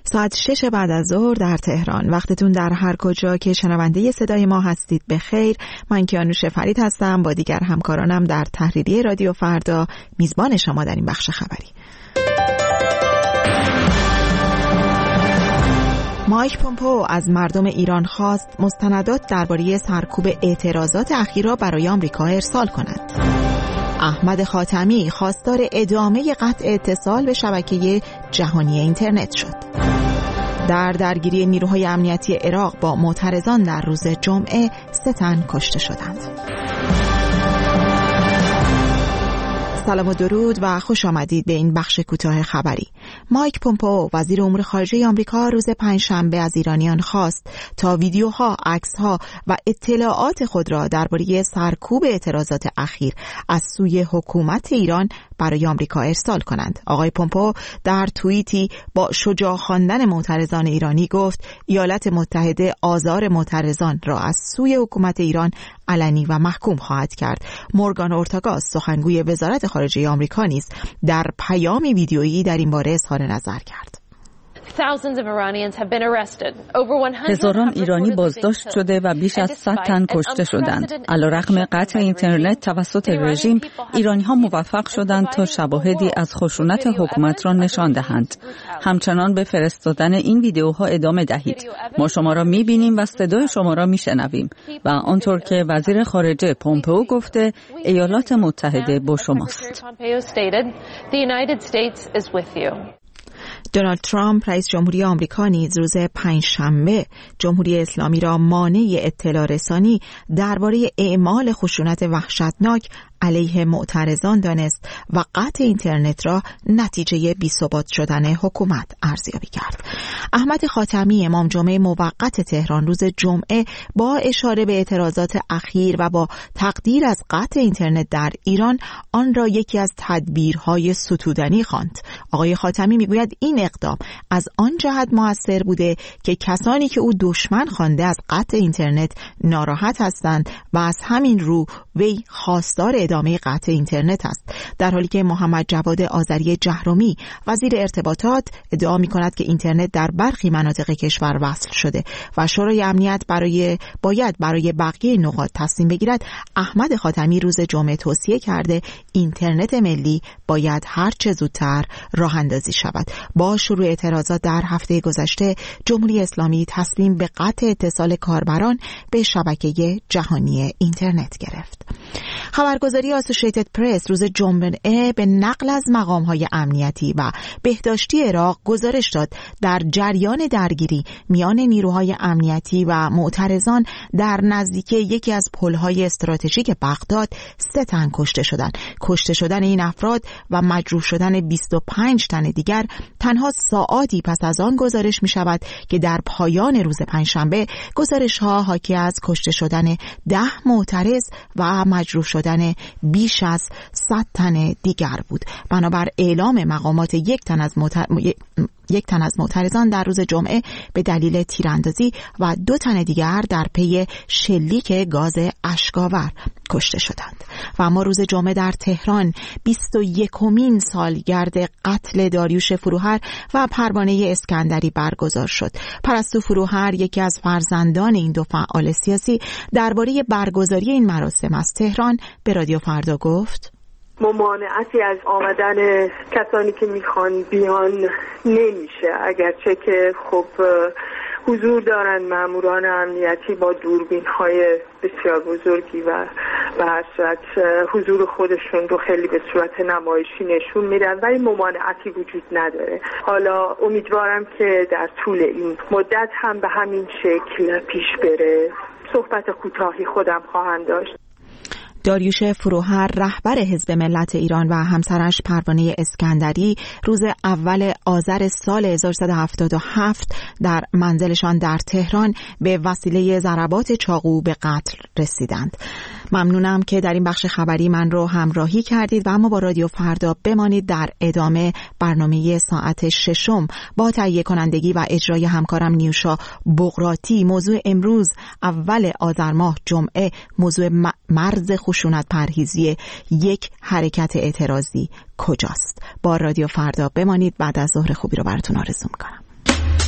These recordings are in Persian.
ساعت 6 بعد از ظهر در تهران. وقتتون در هر کجا که شنونده صدای ما هستید بخیر. من کیانوش فرید هستم با دیگر همکارانم در تحریریه رادیو فردا میزبان شما در این بخش خبری. مایک پومپئو از مردم ایران خواست مستندات درباره سرکوب اعتراضات اخیر را برای آمریکا ارسال کند. احمد خاتمی خواستار ادامه قطع اتصال به شبکه جهانی اینترنت شد. در درگیری نیروهای امنیتی عراق با معترضان در روز جمعه 3 تن کشته شدند. سلام و درود و خوش آمدید به این بخش کوتاه خبری. مایک پومپئو وزیر امور خارجه آمریکا روز پنجشنبه از ایرانیان خواست تا ویدیوها، عکس‌ها و اطلاعات خود را درباره سرکوب اعتراضات اخیر از سوی حکومت ایران برای آمریکا ارسال کنند. آقای پومپئو در توییتی با شجاع خواندن معترضان ایرانی گفت ایالات متحده آزار معترضان را از سوی حکومت ایران علنی و محکوم خواهد کرد. مورگان اورتاگا سخنگوی وزارت خارجه آمریکا نیز در پیامی ویدیویی در این باره اظهار نظر کرد. هزاران ایرانی بازداشت شده و بیش از 100 تن کشته شدند. علیرغم قطع اینترنت توسط رژیم، ایرانی‌ها موفق شدند تا شواهدی از خشونت حکومت را نشان دهند. همچنان به فرستادن این ویدیوها ادامه دهید. ما شما را می‌بینیم و صدای شما را می‌شنویم و آنطور که وزیر خارجه پومپئو گفته، ایالات متحده با شماست. دونالد ترامپ رئیس جمهوری آمریکا نیز روز پنجشنبه جمهوری اسلامی را مانع اطلاع رسانی درباره اعمال خشونت وحشتناک علیه معترضان دانست و قطع اینترنت را نتیجه بی‌ثبات شدن حکومت ارزیابی کرد. احمد خاتمی امام جمعه موقت تهران روز جمعه با اشاره به اعتراضات اخیر و با تقدیر از قطع اینترنت در ایران آن را یکی از تدبیرهای ستودنی خواند. آقای خاتمی میگوید این اقدام از آن جهت مؤثر بوده که کسانی که او دشمن خوانده از قطع اینترنت ناراحت هستند و از همین رو وی خواستار ادامه قطع اینترنت است، در حالی که محمد جواد آذری جهرمی وزیر ارتباطات ادعا می‌کند که اینترنت در برخی مناطق کشور وصل شده و شورای امنیت باید برای بقیه نقاط تصمیم بگیرد. احمد خاتمی روز جمعه توصیه کرده اینترنت ملی باید هر چه زودتر راه اندازی شود. با شروع اعتراضات در هفته گذشته جمهوری اسلامی تصمیم به قطع اتصال کاربران به شبکه جهانی اینترنت گرفت. خبرگزاری آسوشیتد پرس روز جمعه به نقل از مقام‌های امنیتی و بهداشتی عراق گزارش داد در جریان درگیری میان نیروهای امنیتی و معترضان در نزدیکی یکی از پل‌های استراتژیک بغداد 3 تن کشته شدند. کشته شدن این افراد و مجروح شدن 25 تن دیگر تنها ساعاتی پس از آن گزارش می شود که در پایان روز پنجشنبه گزارش‌ها حاکی از کشته شدن 10 معترض و مجروح شدن بیش از 100 تن دیگر بود. بنابر اعلام مقامات یک تن از معترضان در روز جمعه به دلیل تیراندازی و 2 تن دیگر در پی شلیک گاز اشک‌آور کشته شدند. و اما روز جمعه در تهران 21مین سالگرد قتل داریوش فروهر و پروانه اسکندری برگزار شد. پرستو فروهر، یکی از فرزندان این 2 فعال سیاسی، درباره برگزاری این مراسم از تهران به رادیو فردا گفت: ممانعتی از آمدن کسانی که میخوان بیان نمیشه، اگرچه که خب حضور دارن ماموران امنیتی با دوربین‌های بسیار بزرگی و به هر صورت حضور خودشون رو خیلی به صورت نمایشی نشون میدن، ولی ممانعتی وجود نداره. حالا امیدوارم که در طول این مدت هم به همین شکل پیش بره. صحبت کوتاهی خودم خواهم داشت. داریوش فروهر رهبر حزب ملت ایران و همسرش پروانه اسکندری روز اول آذر سال 1377 در منزلشان در تهران به وسیله ضربات چاقو به قتل رسیدند. ممنونم که در این بخش خبری من رو همراهی کردید و اما با رادیو فردا بمانید. در ادامه برنامه ساعت 6 با تهیه کنندگی و اجرای همکارم نیوشا بغراتی، موضوع امروز اول آذر ماه جمعه موضوع مرز خشونت پرهیزی یک حرکت اعتراضی کجاست. با رادیو فردا بمانید. بعد از ظهر خوبی رو براتون آرزو میکنم.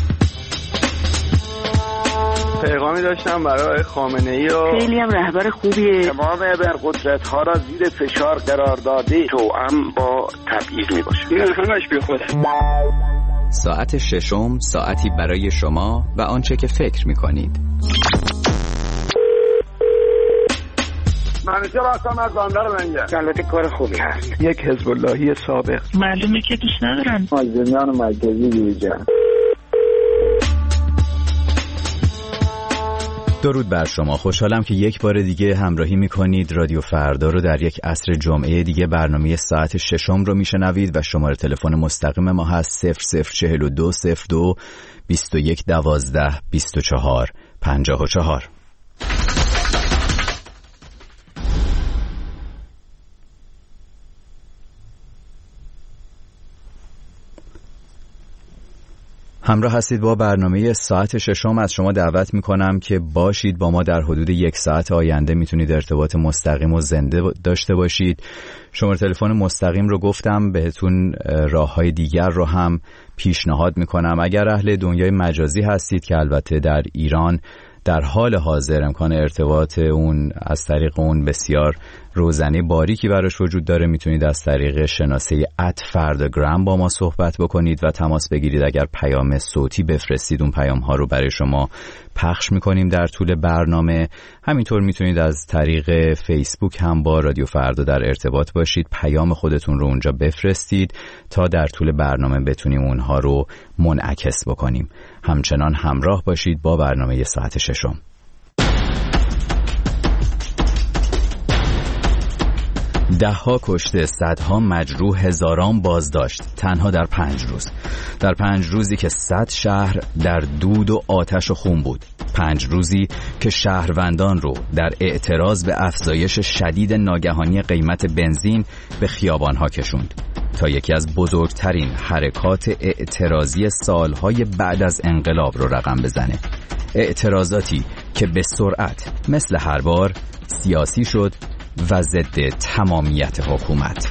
پیغامی داشتم برای خامنه‌ای و خیلی هم رهبر خوبیه. تمام ابرقدرت‌ها را زیر فشار قرار داده توأم با تبعیض میباشه. این همش بیخوده. ساعت ششم، ساعتی برای شما و آنچه که فکر میکنید. منوچهر هستم از بندر منجر. البته کار خوبی هست. یک حزب اللهی سابق. معلومه که دوست ندارن. مازندران مرکزی دیجان. درود بر شما. خوشحالم که یک بار دیگه همراهی میکنید. رادیو فردا رو در یک عصر جمعه دیگه برنامه ساعت ششم رو میشنوید و شماره تلفن مستقیم ما هست 004202 2112 24 54. همراه هستید با برنامه ساعت ششم. از شما دعوت میکنم که باشید با ما در حدود یک ساعت آینده. میتونید ارتباط مستقیم و زنده داشته باشید. شماره تلفن مستقیم رو گفتم، بهتون راههای دیگر رو هم پیشنهاد میکنم. اگر اهل دنیای مجازی هستید که البته در ایران در حال حاضر امکان ارتباط اون از طریق اون بسیار روزنه باریکی براش وجود داره، میتونید از طریق شناسه @فرداگرام با ما صحبت بکنید و تماس بگیرید. اگر پیام صوتی بفرستید اون پیام ها رو برای شما پخش میکنیم در طول برنامه. همینطور میتونید از طریق فیسبوک هم با رادیو فردا در ارتباط باشید، پیام خودتون رو اونجا بفرستید تا در طول برنامه بتونیم اونها رو منعکس بکنیم. همچنان همراه باشید با برنامه ساعت ششم. ده‌ها کشته، صدها مجروح، هزاران بازداشت تنها در 5 روز. در 5 روزی که 100 شهر در دود و آتش و خون بود. 5 روزی که شهروندان رو در اعتراض به افزایش شدید ناگهانی قیمت بنزین به خیابان‌ها کشوند تا یکی از بزرگترین حرکات اعتراضی سالهای بعد از انقلاب رو رقم بزنه. اعتراضاتی که به سرعت مثل هر بار سیاسی شد و ضد تمامیت حکومت.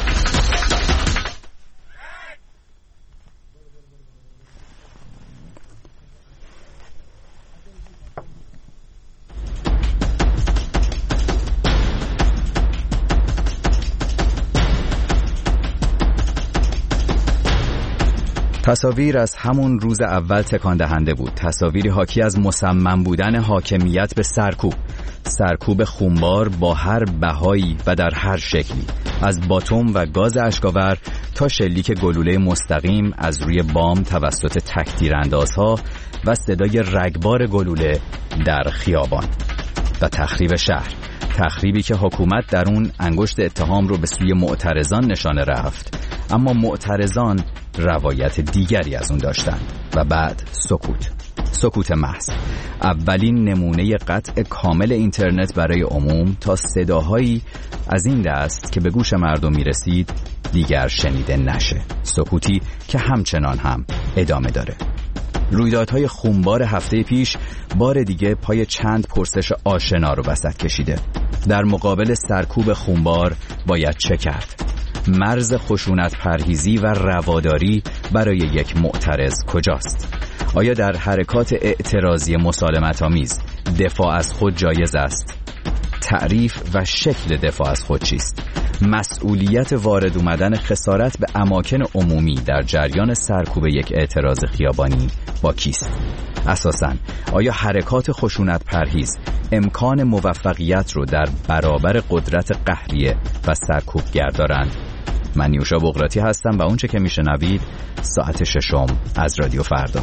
تصاویر از همون روز اول تکان دهنده بود. تصاویری حاکی از مصمم بودن حاکمیت به سرکوب خونبار با هر بهایی و در هر شکلی، از باتوم و گاز اشکاور تا شلیک گلوله مستقیم از روی بام توسط تک‌تیراندازها و صدای رگبار گلوله در خیابان و تخریب شهر. تخریبی که حکومت در اون انگشت اتهام رو به سوی معترضان نشانه رفت، اما معترضان روایت دیگری از اون داشتند و بعد سکوت محض. اولین نمونه قطع کامل اینترنت برای عموم تا صداهایی از این دست که به گوش مردم میرسید دیگر شنیده نشه. سکوتی که همچنان هم ادامه داره. رویدادهای خونبار هفته پیش بار دیگه پای چند پرسش آشنا رو وسط کشیده. در مقابل سرکوب خونبار باید چه کرد؟ مرز خشونت پرهیزی و رواداری برای یک معترض کجاست؟ آیا در حرکات اعتراضی مسالمت‌آمیز دفاع از خود جایز است؟ تعریف و شکل دفاع از خود چیست؟ مسئولیت وارد اومدن خسارت به اماکن عمومی در جریان سرکوب یک اعتراض خیابانی با کیست؟ اساساً آیا حرکات خشونت پرهیز امکان موفقیت رو در برابر قدرت قهریه و سرکوبگر دارند؟ من نیوشا بغراتی هستم و اونچه که میشنوید ساعت ششم از رادیو فردا.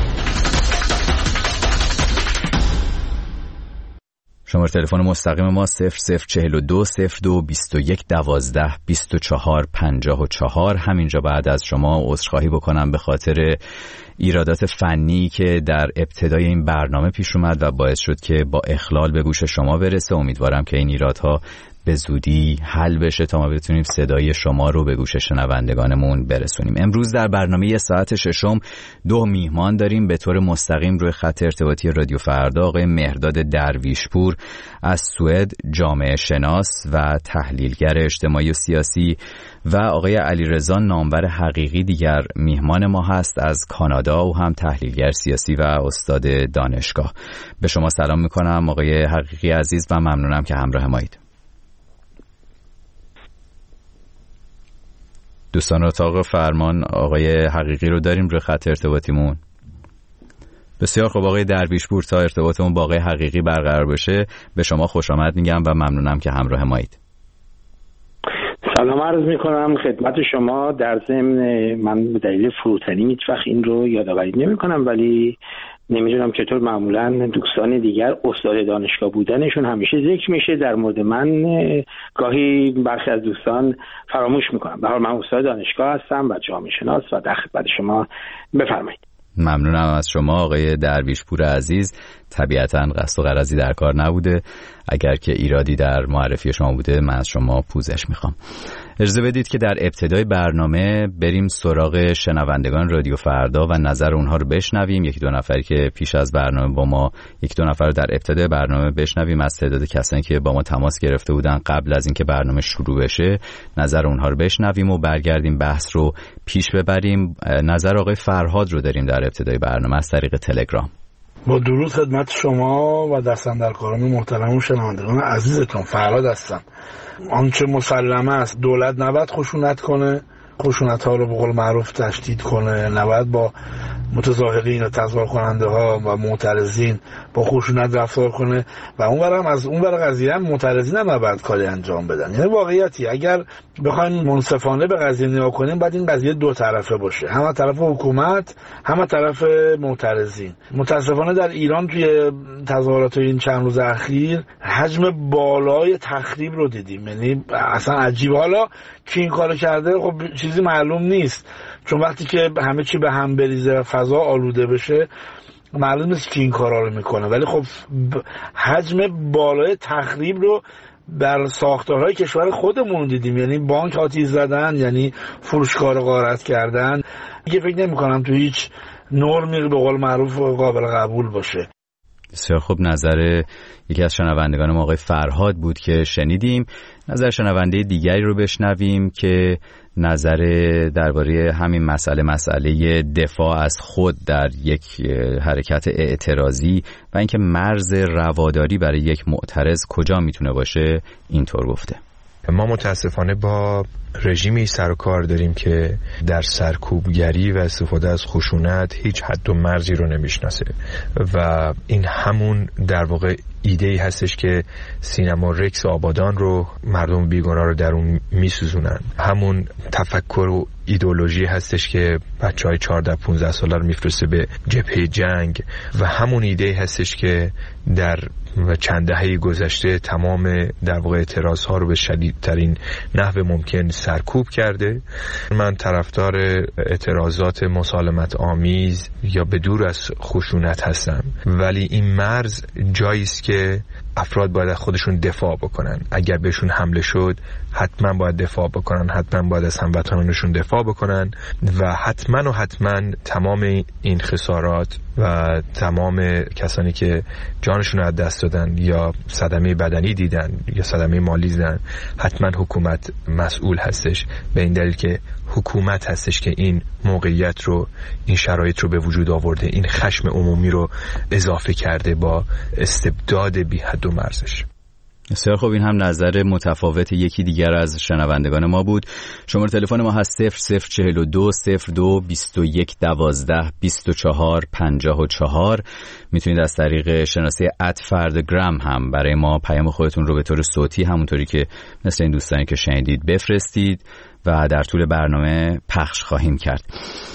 شماره تلفن مستقیم ما 0042 02 21 12 24 54. همینجا بعد از شما عذرخواهی بکنم به خاطر ایرادات فنی که در ابتدای این برنامه پیش اومد و باعث شد که با اخلال به گوش شما برسه. امیدوارم که این ایرادها به زودی حل بشه تا ما بتونیم صدای شما رو به گوش شنوندگانمون برسونیم. امروز در برنامه ساعت ششم 2 میهمان داریم به طور مستقیم روی خط ارتباطی رادیو فردا. آقای مهرداد درویشپور از سوئد، جامعه شناس و تحلیلگر اجتماعی و سیاسی، و آقای علیرضا نامور حقیقی دیگر میهمان ما هست از کانادا و هم تحلیلگر سیاسی و استاد دانشگاه. به شما سلام میکنم آقای حقیقی عزیز و ممنونم که همراه مایید. دوستان اتاق فرمان آقای حقیقی رو داریم روی خط ارتباطیمون. بسیار خوب آقای درویشپور، تا ارتباطمون با آقای حقیقی برقرار بشه به شما خوش آمد میگم و ممنونم که همراه مایید. سلام عرض میکنم خدمت شما. در ضمن من به دلیل فروتنی هیچ وقت این رو یادآوری نمیکنم، ولی نمیدونم چطور معمولا دوستان دیگر استاد دانشگاه بودنشون همیشه ذکر میشه، در مورد من گاهی برخی از دوستان فراموش میکنم. به هر حال من استاد دانشگاه هستم و جامعه شناس و در خدمت شما. بفرمایید. ممنونم از شما آقای درویشپور عزیز. طبیعتاً قصد و غرضی در کار نبوده، اگر که ایرادی در معرفی شما بوده من از شما پوزش میخوام. اجازه بدید که در ابتدای برنامه بریم سراغ شنوندگان رادیو فردا و نظر اونها رو بشنویم. 1-2 نفری که پیش از برنامه با ما 1-2 نفر رو در ابتدای برنامه بشنویم از تعداد کسانی که با ما تماس گرفته بودن قبل از اینکه برنامه شروع بشه. نظر اونها رو بشنویم و برگردیم بحث رو پیش ببریم. نظر آقای فرهاد رو داریم در ابتدای برنامه از طریق تلگرام. با درود خدمت شما و دستاندرکاران محترم و شنوندگان عزیزتون. فرهاد هستم. آنچه مسلمه است دولت نباید خشونت کنه، خشونت ها رو به قول معروف تشدید کنه، نباید با متظاهرین و تظاهر کننده ها و معترضین با خشونت رفتار کنه و اونورم از اونور قضیه هم معترضین هم نباید کاری انجام بدن. یعنی واقعیتی اگر بخوایم منصفانه به قضیه نگاه کنیم باید این قضیه دو طرفه باشه، هم طرف حکومت هم طرف معترضین. متاسفانه در ایران توی تظاهرات این چند روز اخیر حجم بالای تخریب رو دیدیم. یعنی اصلا عجیب. حالا کی این کارو کرده خب چیزی معلوم نیست، چون وقتی که همه چی به هم بریزه و فضا آلوده بشه معلوم نیست کی این کارا رو میکنه. ولی خب حجم بالای تخریب رو در ساختارهای کشور خودمون دیدیم. یعنی بانک آتش زدن، یعنی فروشگاه رو غارت کردن. دیگه فکر نمی‌کنم تو هیچ نرمی به قول معروف قابل قبول باشه. بسیار خوب. نظر یکی از شنوندگان ما آقای فرهاد بود که شنیدیم. نظر شنونده دیگری رو بشنویم که نظر درباره همین مسئله دفاع از خود در یک حرکت اعتراضی و اینکه مرز رواداری برای یک معترض کجا میتونه باشه اینطور گفته. ما متاسفانه با رژیمی سر و کار داریم که در سرکوبگری و استفاده از خشونت هیچ حد و مرزی رو نمیشناسه و این همون در واقع ایده‌ای هستش که سینما رکس آبادان رو مردم بیگناه رو در اون میسوزونن. همون تفکر و ایدئولوژی هستش که بچهای 14-15 ساله رو میفرسته به جبهه جنگ و همون ایده هستش که در چند دهه گذشته تمام در واقع اعتراض ها رو به شدیدترین نحو ممکن سرکوب کرده. من طرفدار اعتراضات مسالمت آمیز یا به دور از خشونت هستم، ولی این مرز جایی است که افراد باید از خودشون دفاع بکنن. اگر بهشون حمله شد حتما باید دفاع بکنن، حتما باید از هموطنانشون دفاع بکنن و حتما تمام این خسارات و تمام کسانی که جانشون رو از دست دادن یا صدمه بدنی دیدن یا صدمه مالی دیدن حتما حکومت مسئول هستش، به این دلیل که حکومت هستش که این موقعیت رو، این شرایط رو به وجود آورده، این خشم عمومی رو اضافه کرده با استبداد بی حد و مرزش. بسیار خوب. این هم نظر متفاوت یکی دیگر از شنوندگان ما بود. شماره تلفن ما هست 0042 02 21 12 24 54. میتونید از طریق شناسه @فردگرام هم برای ما پیام خودتون رو به طور صوتی همونطوری که مثل این دوستانی که شنیدید بفرستید و در طول برنامه پخش خواهیم کرد.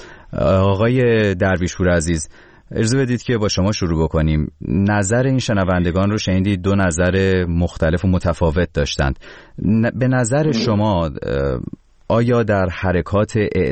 آقای درویشپور عزیز، اجازه بدید که با شما شروع بکنیم. نظر این شنوندگان رو شنیدید، دو نظر مختلف و متفاوت داشتند. به نظر شما آیا در حرکات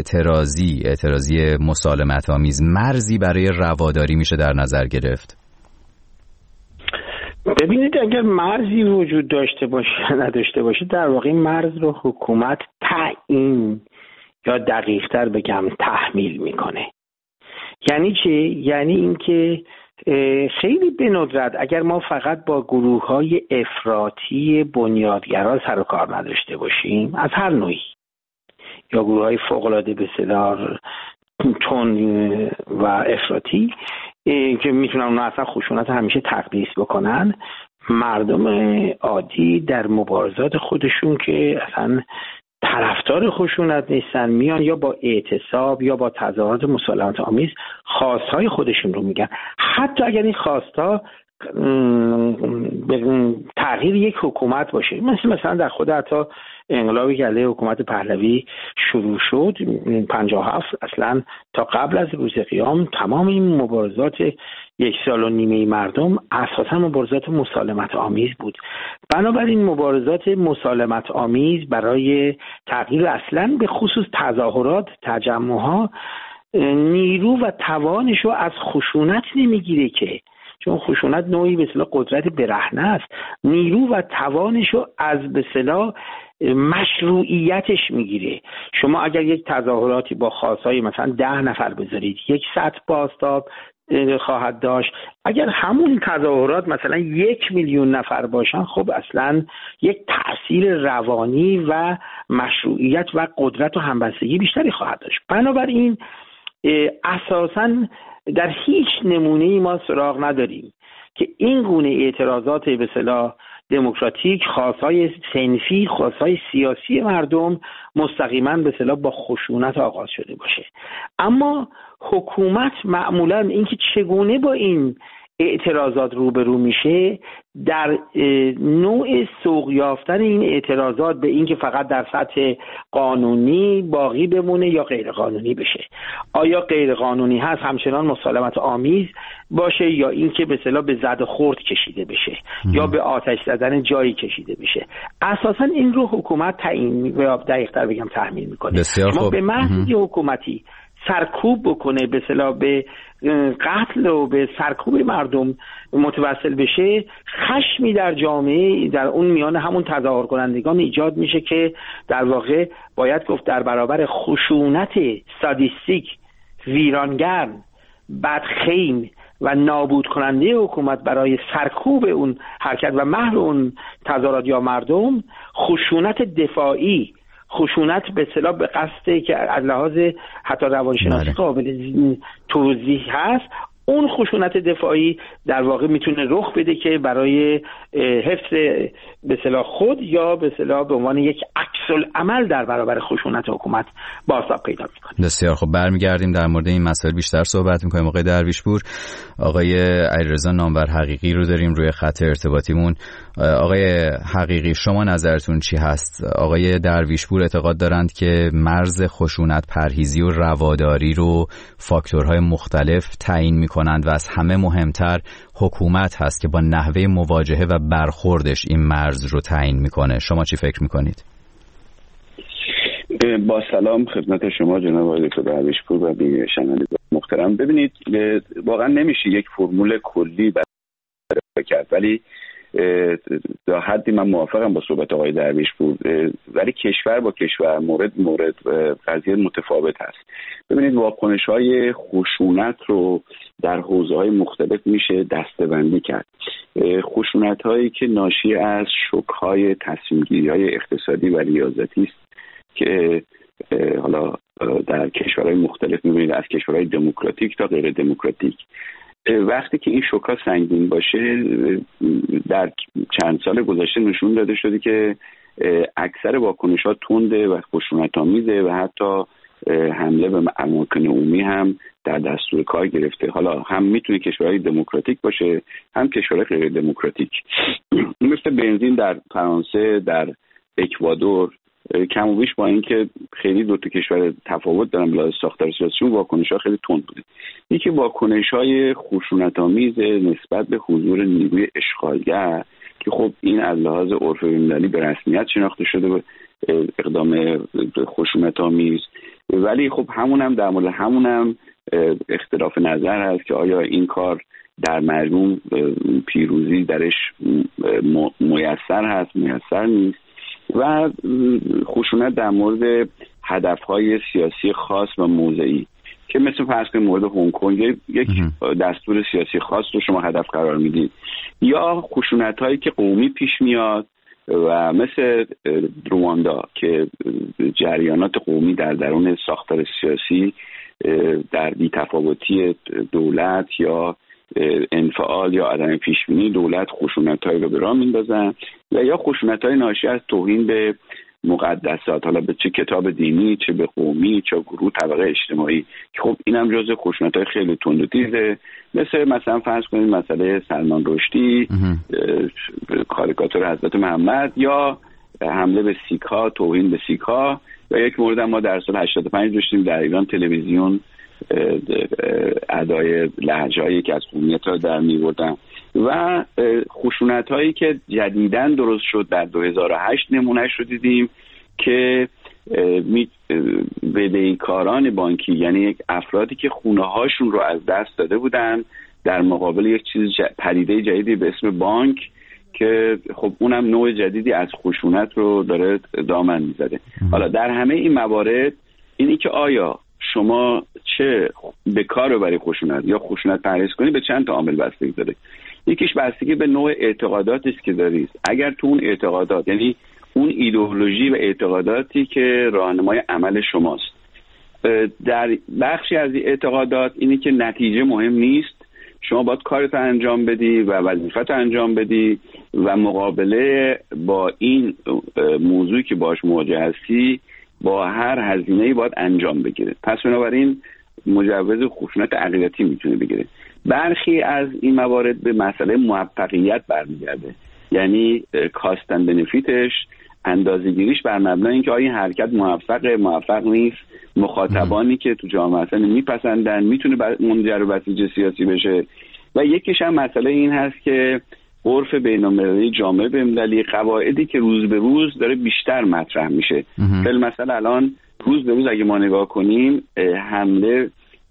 اعتراضی مسالمت آمیز مرزی برای رواداری میشه در نظر گرفت؟ ببینید اگر مرزی وجود داشته باشه نداشته باشه، در واقع مرز رو حکومت تعیین یا دقیق‌تر بگم تحمیل میکنه. یعنی چی؟ یعنی اینکه خیلی به ندرت اگر ما فقط با گروه‌های افراطی بنیادگرا سر و کار نداشته باشیم از هر نوعی، یا گروه‌های فوق‌العاده به اصطلاح تون و افراطی که میتونن اونا اصلا خشونت همیشه تقدیس بکنن، مردم عادی در مبارزات خودشون که اصلا طرفدار خشونت نیستن میان یا با اعتصاب یا با تظاهرات مسالمت آمیز خواستهای خودشون رو میگن، حتی اگر این خواستها تغییر یک حکومت باشه. مثلا در خود حتی انقلابی که علیه حکومت پهلوی شروع شد 57 اصلا تا قبل از روز قیام تمام این مبارزات 1.5 سال مردم اساسا مبارزات مسالمت آمیز بود. بنابراین مبارزات مسالمت آمیز برای تغییر اصلا به خصوص تظاهرات تجمعها نیرو و توانش رو از خشونت نمیگیره، که چون خشونت نوعی به اصطلاح قدرت برهنه است، نیرو و توانش رو از به اصطلاح مشروعیتش میگیره. شما اگر یک تظاهراتی با خواستهای مثلا 10 نفر بذارید 100 بازتاب خواهد داشت. اگر همون تظاهرات مثلا 1 میلیون نفر باشن، خب اصلا یک تأثیر روانی و مشروعیت و قدرت و همبستگی بیشتری خواهد داشت. بنابراین اساساً در هیچ نمونه‌ای ما سراغ نداریم که این گونه اعتراضات به اصطلاح دموکراتیک، خواستهای صنفی، خواستهای سیاسی مردم مستقیما به اصطلاح با خشونت آغاز شده باشه. اما حکومت معمولا اینکه چگونه با این اعتراضات روبرو میشه در نوع سوق یافتن این اعتراضات به اینکه فقط در سطح قانونی باقی بمونه یا غیر قانونی بشه. آیا غیر قانونی هست همچنان مسالمت آمیز باشه یا اینکه به اصطلاح به زد و خورد کشیده بشه یا به آتش زدن جایی کشیده بشه. اساسا این رو حکومت تعیین و دقیق‌تر بگم تحمیل میکنه. ما به محض حکومتی سرکوب بکنه به اصطلاح به قتل و به سرکوب مردم متوسل بشه، خشمی در جامعه در اون میان همون تظاهر کنندگان ایجاد میشه که در واقع باید گفت در برابر خشونت سادیستیک، ویرانگر، بدخیم و نابود کننده حکومت برای سرکوب اون حرکت و محو اون تظاهرات یا مردم، خشونت دفاعی، خشونت به اصطلاح به قصد که از لحاظ حتی روانشناسی قابل توضیح هست، اون خشونت دفاعی در واقع میتونه رخ بده که برای حفظ به اصطلاح خود یا به اصطلاح به عنوان یک عکس العمل در برابر خشونت حکومت بازتاب پیدا میکنه. بسیار خب، برمیگردیم در مورد این مسائل بیشتر صحبت میکنیم. آقای درویشپور، آقای علیرضا نامور حقیقی رو داریم روی خط ارتباطیمون. آقای حقیقی، شما نظرتون چی هست؟ آقای درویشپور اعتقاد دارند که مرز خشونت پرهیزی و رواداری رو فاکتورهای مختلف تعیین میکنند و از همه مهمتر حکومت هست که با نحوه مواجهه و برخوردش این مرز رو تعیین میکنه. شما چی فکر میکنید؟ با سلام خدمت شما جناب آقای دکتر درویشپور و شنوندگان محترم. ببینید واقعا نمیشه یک فرمول کلی برای کرد، ولی تا حدی من موافقم با صحبت آقای درویشپور، ولی کشور با کشور مورد قضیه متفاوت هست. ببینید واکنش‌های خشونت رو در حوزه‌های مختلف میشه دسته‌بندی کرد. خشونت‌هایی که ناشی از شوک‌های تصمیم‌گیری‌های اقتصادی و ریاضتی است که حالا در کشورهای مختلف می‌بینید، از کشورهای دموکراتیک تا غیر دموکراتیک. وقتی که این شوک‌ها سنگین باشه، در چند سال گذشته نشون داده شده که اکثر واکنش‌ها تنده و خشونت‌آمیزه و حتی حمله به اماکن عمومی هم در دستور کار گرفته. حالا هم میتونه کشورهای دموکراتیک باشه هم کشورهای غیر دموکراتیک. مثل بنزین در فرانسه، در اکوادور، کم و بیش با اینکه خیلی دو تا کشور تفاوت دارن به لحاظ ساختار سیاسیشون، واکنش‌ها خیلی تند بوده. یکی واکنش‌های خشونت‌آمیز نسبت به حضور نیروی اشغالگر که خب این از لحاظ عرف بین‌المللی به رسمیت شناخته شده به اقدام خشونت‌آمیز، ولی خب همون هم در مورد همون هم اختلاف نظر هست که آیا این کار در مجموع پیروزی درش میسر هست، میسر نیست. و خشونت در مورد هدفهای سیاسی خاص و موضعی که مثل فرض کنید مورد هنگ کنگ یک دستور سیاسی خاص رو شما هدف قرار میدید، یا خشونت هایی که قومی پیش میاد و مثل رواندا که جریانات قومی در درون ساختار سیاسی در بی‌تفاوتی دولت یا انفعال یا عدم پیشبینی دولت خشونت‌هایی رو به راه میندازن، و یا خشونت‌های ناشی از توهین به مقدسات، حالا به چه کتاب دینی، چه به قومی، چه گروه طبقه اجتماعی. خب اینم جزء خشونت‌های خیلی تند و تیزه، مثلا فرض کنید مسئله سلمان رشدی، کاریکاتور حضرت محمد، یا حمله به سیک‌ها، توهین به سیک‌ها. و یک مورد ما در سال 85 داشتیم در ایران تلویزیون ادای لهجه‌ای که از قومیت‌ها در می‌بردن. و خشونت‌هایی که جدیداً درست شد در 2008 نمونهش رو دیدیم که بدهیکاران بانکی، یعنی یک افرادی که خونه‌هاشون رو از دست داده بودن در مقابل یک چیز پدیده جدیدی به اسم بانک که خب اونم نوع جدیدی از خشونت رو داره دامن می‌زده. حالا در همه این موارد اینی که آیا شما چه به کار رو برای خشونت یا خشونت پرهیز کنی به چند تا عامل بستگی داره. یکیش بستگی به نوع اعتقاداتی است که دارید. اگر تو اون اعتقادات، یعنی اون ایدئولوژی و اعتقاداتی که راهنمای عمل شماست، در بخشی از این اعتقادات اینی که نتیجه مهم نیست، شما باید کارتو انجام بدی و وظیفتو انجام بدی و مقابله با این موضوعی که باش مواجه هستی با هر هزینه‌ای باید انجام بگیره. پس بنابراین مجوز خشونت عقیدتی میتونه بگیره. برخی از این موارد به مسئله موفقیت برمیگرده، یعنی کاستن بنفیتش، اندازه‌گیریش بر مبنای اینکه آیا این حرکت موفق نیست، مخاطبانی که تو جامعه اصلا میپسندن، میتونه منجر به بسیج سیاسی بشه. و یکیش هم مسئله این هست که عرف بین‌المللی، جامعه بین‌المللی، قواعدی که روز به روز داره بیشتر مطرح میشه. مثلا الان روز به روز اگه ما نگاه کنیم، حمله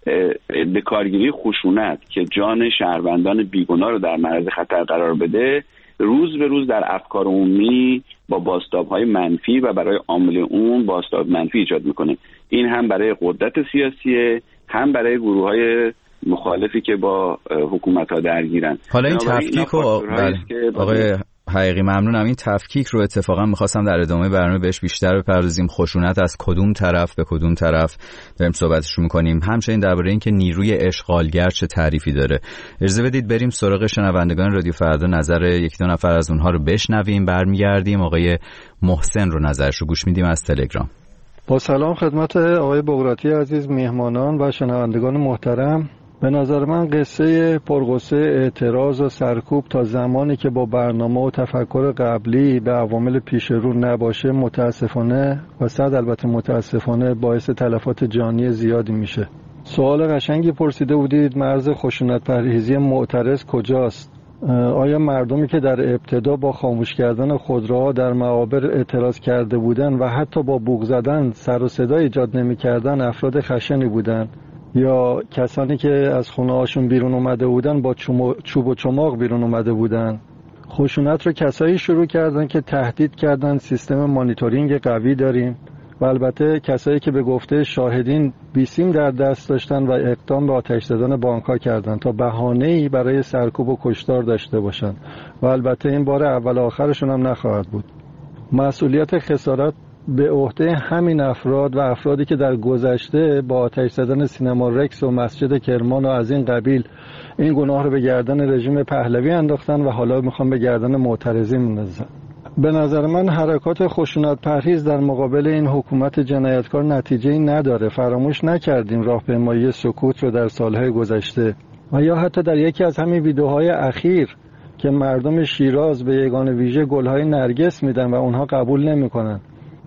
به کارگیری خشونت که جان شهروندان بیگناه رو در معرض خطر قرار بده، روز به روز در افکار عمومی با بازتاب‌های منفی و برای عامل اون بازتاب منفی ایجاد میکنه. این هم برای قدرت سیاسیه، هم برای گروه‌های مخالفی که با حکومت‌ها درگیرن. حالا این تفکیک رو آقای حقیقی ممنونم. این تفکیک رو اتفاقا می‌خواستم در ادامه برنامه بهش بیشتر بپردازیم. خشونت از کدوم طرف به کدوم طرف داریم صحبتش می‌کنیم، همچنین درباره اینکه نیروی اشغالگر چه تعریفی داره. اجازه بدید بریم سراغ شنوندگان رادیو فردا، نظر یکی دو نفر از اونها رو بشنویم. برمیگردیم آقای محسن رو نظرش رو گوش میدیم از تلگرام. با سلام خدمت آقای بغراتی عزیز، میهمانان و شنوندگان محترم. به نظر من قصه پرقصه اعتراض و سرکوب تا زمانی که با برنامه و تفکر قبلی به عوامل پیش رو نباشه متاسفانه و البته متاسفانه باعث تلفات جانی زیادی میشه. سوال قشنگی پرسیده بودید، مرز خشونت پرهیزی معترض کجاست؟ آیا مردمی که در ابتدا با خاموش کردن خودروها در معابر اعتراض کرده بودن و حتی با بوق زدن سر و صدا ایجاد نمی‌کردن افراد خشنی بودن، یا کسانی که از خونه هاشون بیرون اومده بودن با چوب و چماق بیرون اومده بودن؟ خشونت رو کسایی شروع کردن که تهدید کردن سیستم مانیتورینگ قوی داریم، و البته کسایی که به گفته شاهدین بیسیم در دست داشتن و اقدام به آتش زدن بانک‌ها کردن تا بهانه‌ای برای سرکوب و کشتار داشته باشن، و البته این بار اول آخرشون هم نخواهد بود. مسئولیت خسارت به عهده همین افراد و افرادی که در گذشته با آتش زدن سینما رکس و مسجد کرمان و از این قبیل این گناه رو به گردن رژیم پهلوی انداختن و حالا میخوان به گردن معترضین بندازن. به نظر من حرکات خشونت پرهیز در مقابل این حکومت جنایتکار نتیجه‌ای نداره. فراموش نکردیم راهپیمایی سکوت رو در سالهای گذشته، و یا حتی در یکی از همین ویدیوهای اخیر که مردم شیراز به یگان ویژه گل‌های نرگس میدن و اونها قبول نمی‌کنن.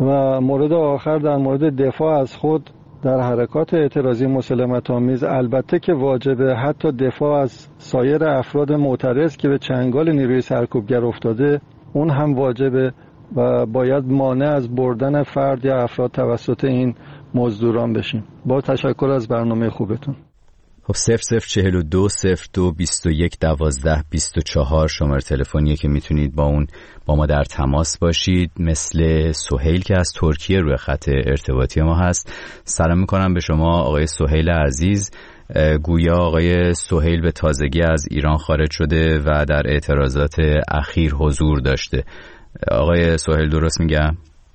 و مورد آخر در مورد دفاع از خود در حرکات اعتراضی مسالمت‌آمیز، البته که واجبه حتی دفاع از سایر افراد معترض که به چنگال نیروی سرکوبگر افتاده، اون هم واجبه و باید مانع از بردن فرد یا افراد توسط این مزدوران بشیم. با تشکر از برنامه خوبتون. خب 0042 02 21 12 24 شماره تلفنیه که میتونید با ما در تماس باشید. مثل سهیل که از ترکیه روی خط ارتباطی ما هست. سلام میکنم به شما آقای سهیل عزیز. گویا آقای سهیل به تازگی از ایران خارج شده و در اعتراضات اخیر حضور داشته. آقای سهیل درست میگم؟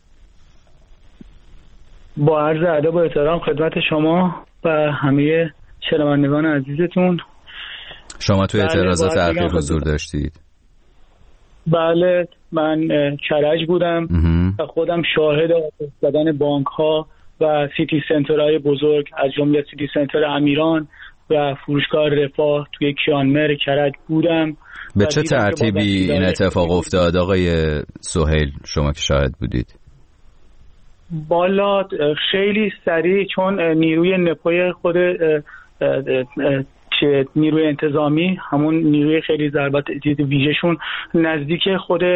با عرض ادب و احترام خدمت شما و همه شنوندگان عزیزتون. شما توی اعتراضات اخیر حضور داشتید؟ بله، من کرج بودم و خودم شاهد آتش زدن بانک ها و سیتی سنترهای بزرگ از جمله سیتی سنتر امیران و فروشگاه رفاه توی کیانمر کرج بودم. به چه ترتیبی این اتفاق افتاد آقای سهیل، شما که شاهد بودید؟ بالا خیلی سریع، چون نیروی نپوی خود نیروی انتظامی، همون نیروی خیلی ضربت ویژه‌شون نزدیک خود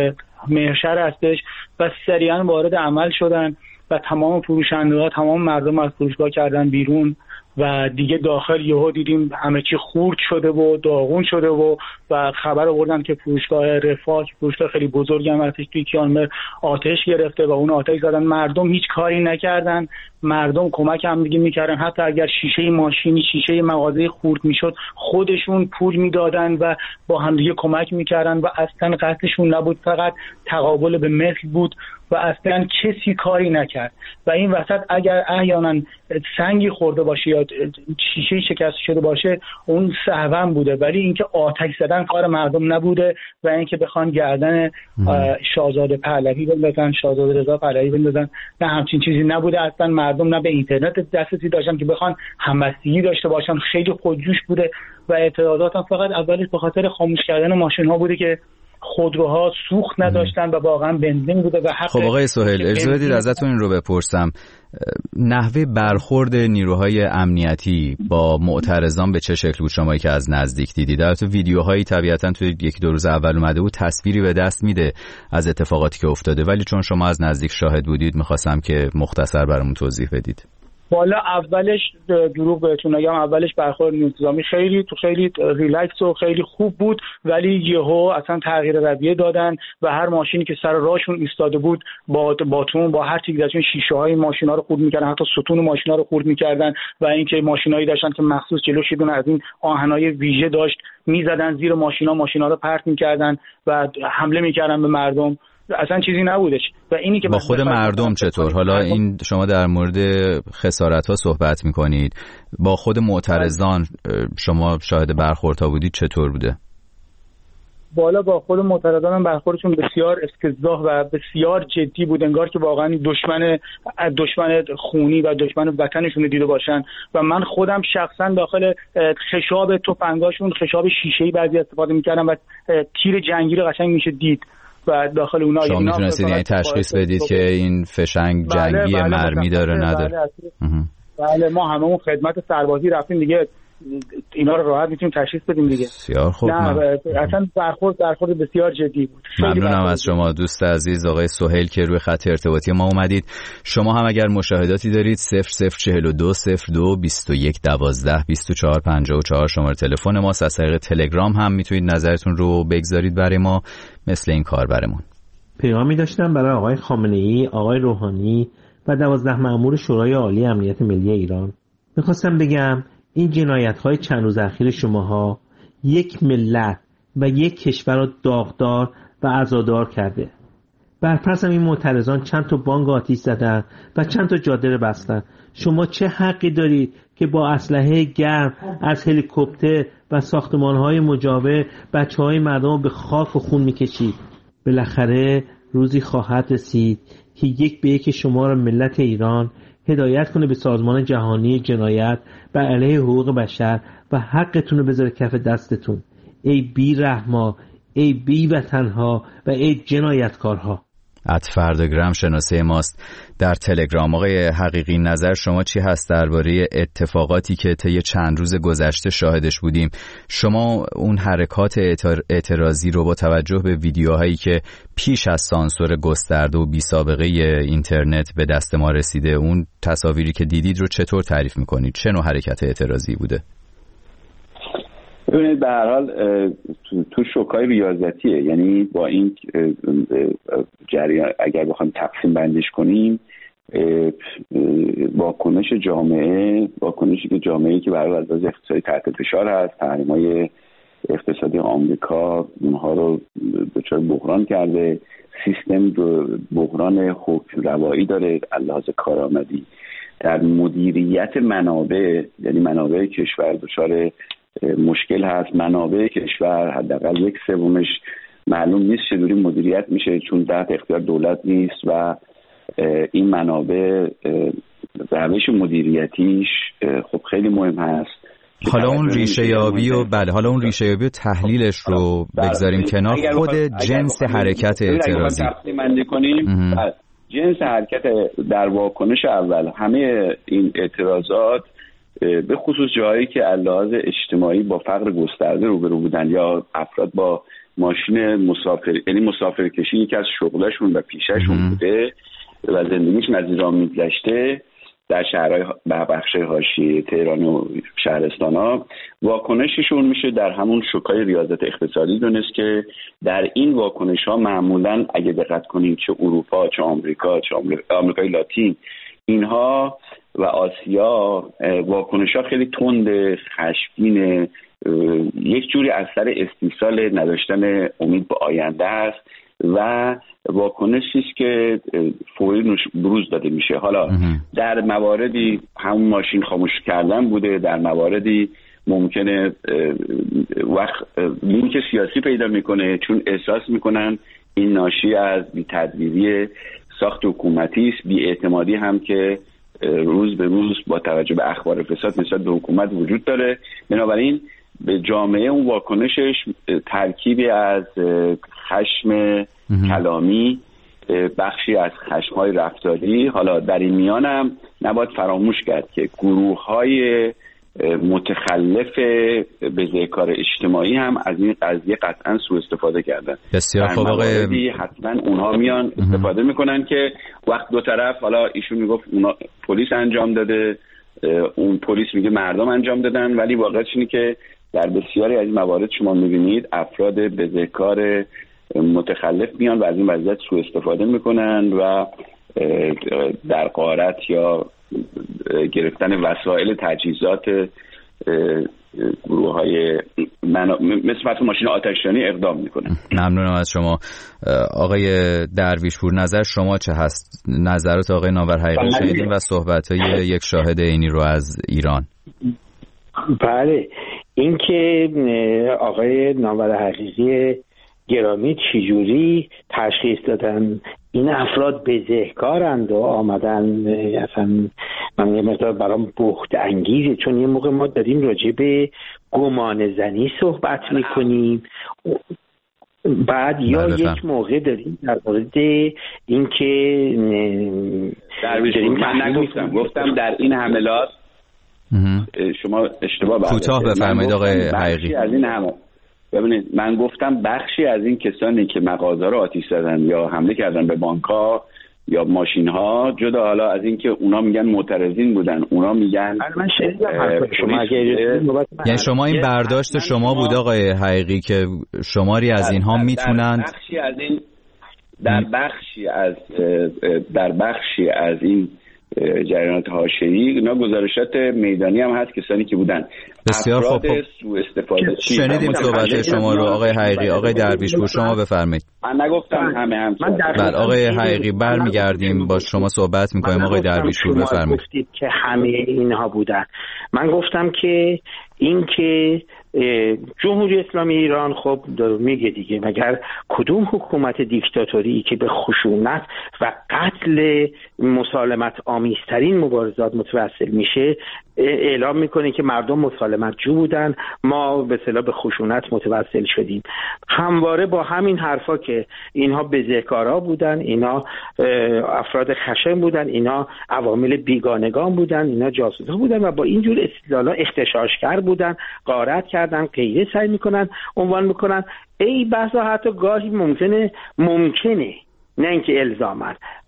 مهرشهر هستش و سریعا وارد عمل شدن و تمام فروشنده‌ها، تمام مردم از فروشگاه کردن بیرون و دیگه داخل یهو دیدیم همه چی خورد شده و داغون شده و خبر آوردن که فروشگاه رفاه، فروشگاه خیلی بزرگی هم هستش توی کیانمر، آتش گرفته و اون آتش زدن. مردم هیچ کاری نکردن، مردم کمک هم دیگه میکردن، حتی اگر شیشه ماشینی، شیشه مغازه خورد میشد خودشون پول میدادن و با هم دیگه کمک میکردن و اصلا قصدشون نبود، فقط تقابل به مثل بود و اصلا کسی کاری نکرد. و این وسط اگر احیانا سنگی خورده باشه یا شیشه شکسته شده باشه اون سهوا بوده، ولی اینکه آتش زدن کار مردم نبوده و اینکه بخوان گردن شاهزاده پهلوی بندازن، شاهزاده رضا پهلوی بندازن، نه همچین چیزی نبوده. اصلا مردم نه به اینترنت دسترسی داشتن که بخوان همبستگی داشته باشن، خیلی خودجوش بوده و اعتراضات هم فقط اولش به خاطر خاموش کردن ماشین ها بوده که خودروها سوخت نداشتن و واقعا بنزین بوده و حق. خب آقای سهیل اجازه بدید ازتون این رو بپرسم، نحوه برخورد نیروهای امنیتی با معترضان به چه شکل بود شمایی که از نزدیک دیدید؟ البته ویدیوهایی طبیعتا توی یکی دو روز اول اومده بود، تصویری به دست میده از اتفاقاتی که افتاده، ولی چون شما از نزدیک شاهد بودید میخواستم که مختصر برامون توضیح بدید. والا اولش دروغ بهتون نگم، اولش برخورد انتظامی خیلی ریلکس و خیلی خوب بود، ولی یهو اصلا تغییر رویه دادن و هر ماشینی که سر راهشون ایستاده بود با باتون با هر چیزی داشتن شیشه‌های ماشینا رو خورد می‌کردن، حتی ستون ماشینا رو خورد می‌کردن و اینکه ماشینایی داشتن که مخصوص جلوش یه دونه از این آهنای ویژه داشت می‌زدن زیر ماشینا رو پرت می‌کردن و حمله می‌کردن به مردم. اصلا چیزی نبودش. و اینی که با خود مردم چطور؟ حالا این شما در مورد خسارت‌ها صحبت می‌کنید، با خود معترضان شما شاهد برخوردها بودید، چطور بوده؟ بالا با خود معترضان برخوردشون بسیار افتضاح و بسیار جدی بود، انگار که واقعا دشمن خونی و دشمن وطنشون دیده باشن و من خودم شخصا داخل خشاب تفنگاشون، خشاب شیشه‌ای بعضی استفاده می‌کردم و تیر جنگی رو قشنگ میشه دید و داخل اونها شما میتونستید یعنی تشخیص بدید که این فشنگ جنگی مرمی داره نداره؟ بله ما هممون خدمت سربازی رفتیم دیگه، اینا رو راحت میتونیم تشخیص بدیم دیگه. بسیار خوب. اصلا برخورد بسیار جدی بود. ممنونم از شما دوست عزیز آقای سهیل که روی خط ارتباطی ما اومدید. شما هم اگر مشاهداتی دارید 0042 02 21 12 24 54 شماره تلفن ماست. از طریق تلگرام هم میتونید نظرتون رو بگذارید برای ما مثل این کار برامون. پیغامی داشتم برای آقای خامنه‌ای، آقای روحانی و 12 مأمور شورای عالی امنیت ملی ایران. میخواستم بگم این جنایت‌های چند روز اخیر شماها یک ملت و یک کشور را داغدار و عزادار کرده. برپرس این معترضان چند تا بانک آتش زدن و چند تا جاده را بستن. شما چه حقی دارید که با اسلحه گرم از هلیکوپتر و ساختمان‌های مجاور بچه‌های مردم رو به خاک و خون می‌کشید؟ بالاخره روزی خواهد رسید که یک به یک شما را ملت ایران هدایت کنه به سازمان جهانی جنایت بر علیه حقوق بشر و حقتون رو بذاره کف دستتون. ای بی رحما، ای بی وطنها و ای جنایتکارها. @فرداگرام شناسه ماست در تلگرام. آقای حقیقی نظر شما چی هست درباره اتفاقاتی که طی چند روز گذشته شاهدش بودیم؟ شما اون حرکات اعتراضی رو با توجه به ویدیوهایی که پیش از سانسور گسترده و بی سابقه اینترنت به دست ما رسیده، اون تصاویری که دیدید رو چطور تعریف میکنید؟ چه نوع حرکت اعتراضی بوده؟ ببینید به هر حال تو شوکای ریاضتیه، یعنی با این جریان اگر بخوایم تقسیم بندیش کنیم، واکنشی که جامعه‌ای که برای از اقتصادی تحت فشار هست، تحریم‌های اقتصادی آمریکا اونها رو دچار بحران کرده، سیستم بحران حکم روایی داره، لحاظ کارآمدی در مدیریت منابع، یعنی منابع کشور دچار مشکل هست. منابع کشور حداقل 1/3 معلوم نیست چجوری مدیریت میشه، چون تحت اختیار دولت نیست و این منابع روش مدیریتیش خب خیلی مهم هست. حالا اون ریشه یابی و تحلیلش رو بگذاریم کنار، خود جنس حرکت اعتراضی جنس حرکت در واکنش اول، همه این اعتراضات به خصوص جایی که لحاظ اجتماعی با فقر گسترده روبرو بودن یا افراد با ماشین یعنی مسافرکشی یکی از شغلشون و پیشهشون بوده و زندگیشون از ایران میگذشته در شهرهای بخشای حاشیه تهران و شهرستان‌ها، واکنششون میشه در همون شوکای ریاضت اقتصادی دونست که در این واکنش‌ها معمولاً اگه دقت کنیم چه اروپا چه آمریکای لاتین اینها و آسیا واکنش‌ها خیلی تند، خشمگین، یک جوری اثر استیصال نداشتن امید به آینده است و واکنشی است که فوری بروز داده میشه. حالا در مواردی همون ماشین خاموش کردن بوده، در مواردی ممکنه وقت لینک سیاسی پیدا میکنه چون احساس میکنن این ناشی از بی‌تدبیری ساخت حکومتی است، بی‌اعتمادی هم که روز به روز با توجه به اخبار فساد نسبت به حکومت وجود داره. بنابراین به جامعه اون واکنشش ترکیبی از خشم کلامی، بخشی از خشم‌های رفتاری. حالا در این میانم نباید فراموش کرد که گروه‌های متخلف بزهکار اجتماعی هم از این قضیه قطعا سوء استفاده کردن. بسیار خوب آقای، حتما اونها میان استفاده میکنن که وقت دو طرف، حالا ایشون میگفت پلیس انجام داده، اون پلیس میگه مردم انجام دادن، ولی واقعیتش اینه که در بسیاری از این موارد شما میبینید افراد بزهکار متخلف میان و از این وضعیت سوء استفاده میکنن و در غارت یا گرفتن وسایل تجهیزات گروه‌های مثل ماشین آتش‌نشانی اقدام میکنن. ممنونم از شما آقای درویشپور. نظر شما چه هست؟ نظرات آقای ناور حقیقی شنیدیم و صحبت‌های یک شاهد عینی رو از ایران. بله، این که آقای ناور حقیقی گرامی چجوری تشخیص دادن این افراد بزهکارند و آمدن، اصلا من یه مقدار برام بهت انگیزه، چون یه موقع ما داریم راجع به گمان زنی صحبت میکنیم، بعد یا یک موقع داریم در مورد این که من گفتم در این حملات شما اشتباه کوتاه بفرمایید آقای حقیقی. از این ببینید، من گفتم بخشی از این کسانی که مغازه رو آتش زدن یا حمله کردن به بانک‌ها یا ماشین‌ها، جدا حالا از این که اونا میگن معترضین بودن، اونا میگن من شما یعنی شما این برداشت شما بود آقای حقیقی که شماری از اینها میتونن در بخشی از این جریانات حاشیه‌ای اینا گزارشات میدانی هم هست، کسانی که بودن. بسیار خوب، شنیدیم صحبت شما رو آقای حقیقی. آقای درویشپور شما بفرمایید. من نگفتم همه هم. بله آقای حقیقی برمیگردیم با شما صحبت میکنیم. آقای درویشپور بفرمایید. گفتید که همه اینها بودن، من گفتم که این که جمهوری اسلامی ایران خب میگه دیگه، مگر کدوم حکومت دیکتاتوری که به خشونت و قتل مسالمت آمیزترین مبارزات متوسل میشه اعلام میکنه که مردم مسالمت جو بودن، ما به اصطلاح به خشونت متوسل شدیم. همواره با همین حرفا که اینها بزهکارا بودن، اینا افراد خشن بودن، اینا عوامل بیگانگان بودن، اینا جاسوسا بودن و با اینجور استدلالا اغتشاشگر بودن، غارت کردن، غیره سعی میکنن عنوان میکنن. ای بسا حتی گاهی ممکنه نه اینکه الزامن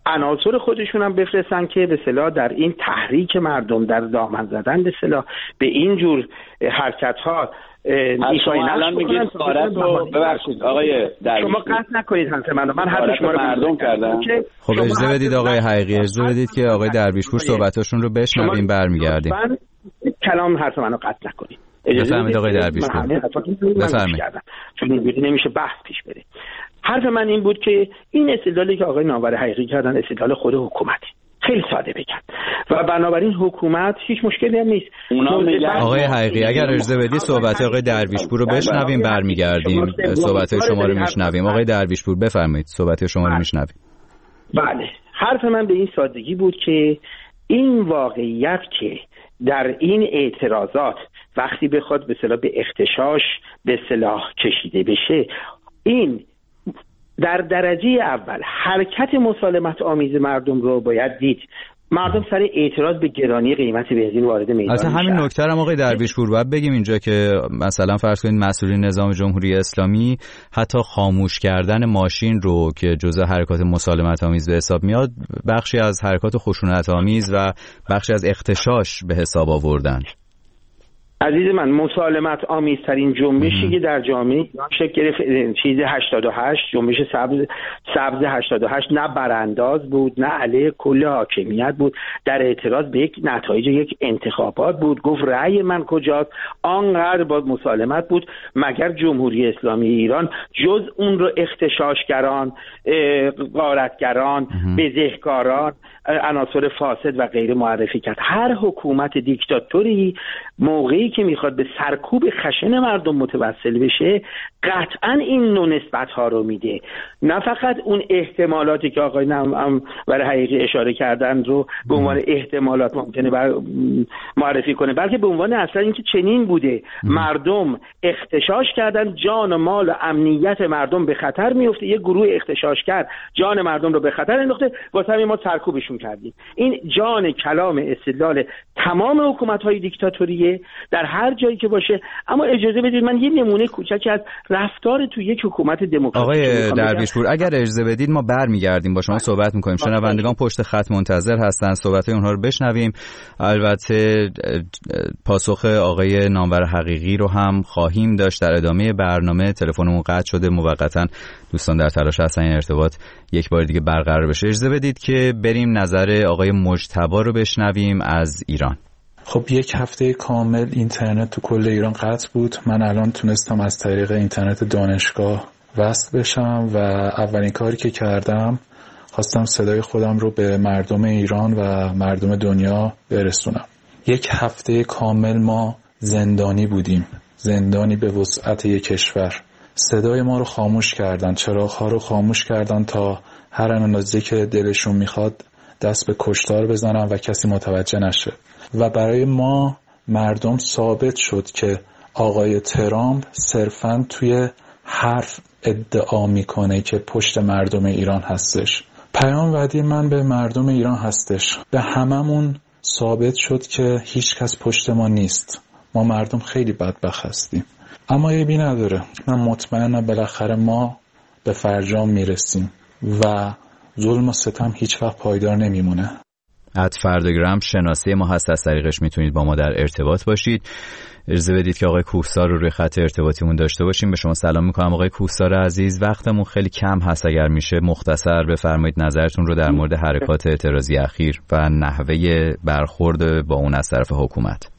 عناصر خودشون هم بفرستن که به اصطلاح در این تحریک مردم، در دامن زدن به اصطلاح به این جور حرکت‌ها شما الان میگید غارت رو ببخشید آقای درویش شما قطع نکنید حرف من حرف شما رو مردم کردم. خب اجازه بدید آقای حقیقی، اجازه بدید که آقای درویشپور صحبتاشون رو بشنویم برمیگردیم. کلام حرف منو قطع نکنید. بفرمایید آقای درویشپور. بفرمایید. چون اینجوری نمیشه بحث پیش بره. حرف من این بود که این استدلالی که آقای نامور حقیقی کردن استدلال خود حکومتی، خیلی ساده بگم، و بنابراین حکومت هیچ مشکلی هم نیست. آقای حقیقی اگر اجازه بدید صحبت آقای درویشپور رو بشنویم برمیگردیم صحبت شما رو میشنویم. آقای درویشپور بفرمایید، صحبت شما رو میشنویم. بله، حرف من به این سادگی بود که این واقعیت که در این اعتراضات وقتی بخواد به اصطلاح به اختشاش به اصطلاح کشیده بشه، این در درجه اول حرکت مسالمت آمیز مردم رو باید دید. مردم سر اعتراض به گرانی قیمت بنزین وارد میدان میشن. همین نکته هم آقای درویشپور باید بگیم اینجا که مثلا فرض کنید مسئولین نظام جمهوری اسلامی حتی خاموش کردن ماشین رو که جزء حرکات مسالمت آمیز به حساب میاد بخشی از حرکات خشونت آمیز و بخشی از اختشاش به حساب آوردن. عزیز من، مسالمت آمیزترین جنبشی که در جامعه شکل گرفت چیز 88 جنبش سبز 88 نه برانداز بود، نه علیه کل حاکمیت بود، در اعتراض به یک نتایج یک انتخابات بود. گفت رأی من کجاست؟ آنقدر با مسالمت بود مگر جمهوری اسلامی ایران جز اون رو اختشاشگران، غارتگران، بزهکاران، عناصر فاسد و غیره معرفی کرد. هر حکومت دیکتاتوری موقعی که میخواد به سرکوب خشن مردم متوسل بشه قطعا این نوع نسبت ها رو میده، نه فقط اون احتمالاتی که آقای برای حقیقی اشاره کردن رو به عنوان احتمالات ممکنه معرفی کنه، بلکه به عنوان اصلا اینکه چنین بوده. مردم اختشاش کردن، جان و مال و امنیت مردم به خطر میفته، یه گروه اختشاشگر جان مردم رو به خطر انداخته، واسه همین ما سرکوبشون کردیم. این جان کلام استدلال تمام حکومت‌های دیکتاتوریه در هر جایی که باشه. اما اجازه بدید من یه نمونه کوچکی از رفتار تو یک حکومت دموکراتیک. آقای درویشپور اگر اجازه بدید ما برمیگردیم با شما صحبت می‌کنیم. شنوندگان پشت خط منتظر هستن، صحبت‌های اونها رو بشنویم. البته پاسخ آقای نامور حقیقی رو هم خواهیم داشت در ادامه برنامه. تلفنمون قطع شده موقتا، دوستان در تلاش هستن این ارتباط یک بار دیگه برقرار بشه. اجازه بدید که بریم نظر آقای مجتبی رو بشنویم از ایران. خب یک هفته کامل اینترنت تو کل ایران قطع بود. من الان تونستم از طریق اینترنت دانشگاه وصل بشم و اولین کاری که کردم خواستم صدای خودم رو به مردم ایران و مردم دنیا برسونم. یک هفته کامل ما زندانی بودیم، زندانی به وسعت یک کشور. صدای ما رو خاموش کردن، چراغ‌ها رو خاموش کردن تا هر اندازه که دلشون میخواد دست به کشتار بزنن و کسی متوجه نشه. و برای ما مردم ثابت شد که آقای ترامپ صرفاً توی حرف ادعا میکنه که پشت مردم ایران هستش. پیام وعده من به مردم ایران هستش، به هممون ثابت شد که هیچ کس پشت ما نیست. ما مردم خیلی بدبخت هستیم، اما عیبی نداره. من مطمئنم بالاخره ما به فرجام میرسیم و ظلم و ستم هیچ وقت پایدار نمیمونه. @فردگرام شناسه ما هست، از طریقش میتونید با ما در ارتباط باشید. اجازه بدید که آقای کوهسار رو روی خط ارتباطیمون داشته باشیم. به شما سلام میکنم آقای کوهسار عزیز. وقتمون خیلی کم هست، اگر میشه مختصر بفرمایید نظرتون رو در مورد حرکات اعتراضی اخیر و نحوه برخورد با اون از طرف حکومت.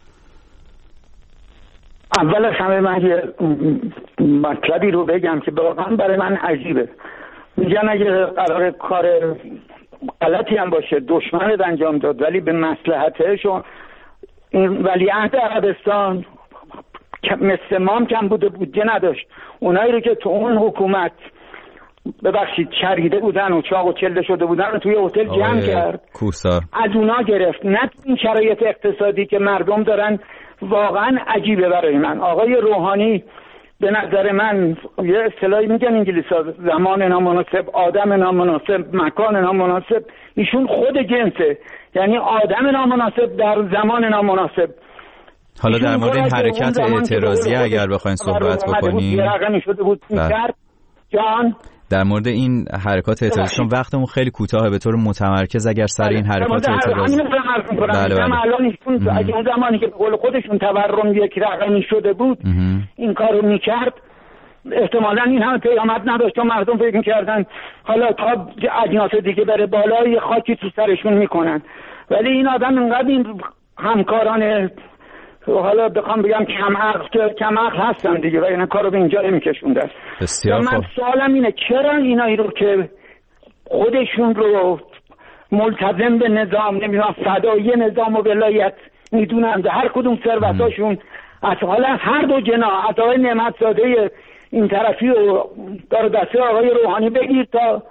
اول از همه من یه مطلبی رو بگم که واقعا برای من عجیبه. میگن اگه قرار کار غلطی هم باشه دشمنت انجام داد، ولی به مصلحتشون این ولیعهد عربستان مثل مام کم بوده، بودجه نداشت. اونایی رو که تو اون حکومت ببخشید چریده بودن و چاق و چله شده بودن رو توی هتل جمع کرد، کوسار از اونا گرفت. نه این شرایط اقتصادی که مردم دارن. واقعا عجیبه برای من. آقای روحانی به نظر من یه اصطلاحی میگن انگلیسا، زمان نامناسب، آدم نامناسب، مکان نامناسب. ایشون خود جنسه، یعنی آدم نامناسب در زمان نامناسب. حالا در مورد این حرکت اعتراضی اگر بخواین صحبت بکنیم، شده بود کرد جان در مورد این حرکات اعتراضی، چون وقتمون خیلی کوتاهه، به طور متمرکز اگر سر این حرکات اعتراضی بله. الان ایشون اگه اون زمانی که به قول خودشون تورم یک رقمی شده بود این کارو میکرد، احتمالاً این همه پیامد نداشت، چون مردم فکر میکردن حالا تا اجناس دیگه بره بالا یه خاکی تو سرشون میکنن. ولی این آدم اینقدر این همکاران حالا بخوام بگم کم عقل هستن دیگه و این کارو به اینجا نمیکشوندن. بسیار خوب. من سوالم اینه چرا اینایی رو که خودشون رو ملتزم به نظام، نمیدونم فدایی نظام و ولایت میدونن، هر کدوم ثروتاشون از حالا هر دو جناح، از آقای نعمتزاده این طرفی و دار دسته آقای روحانی بگیر تا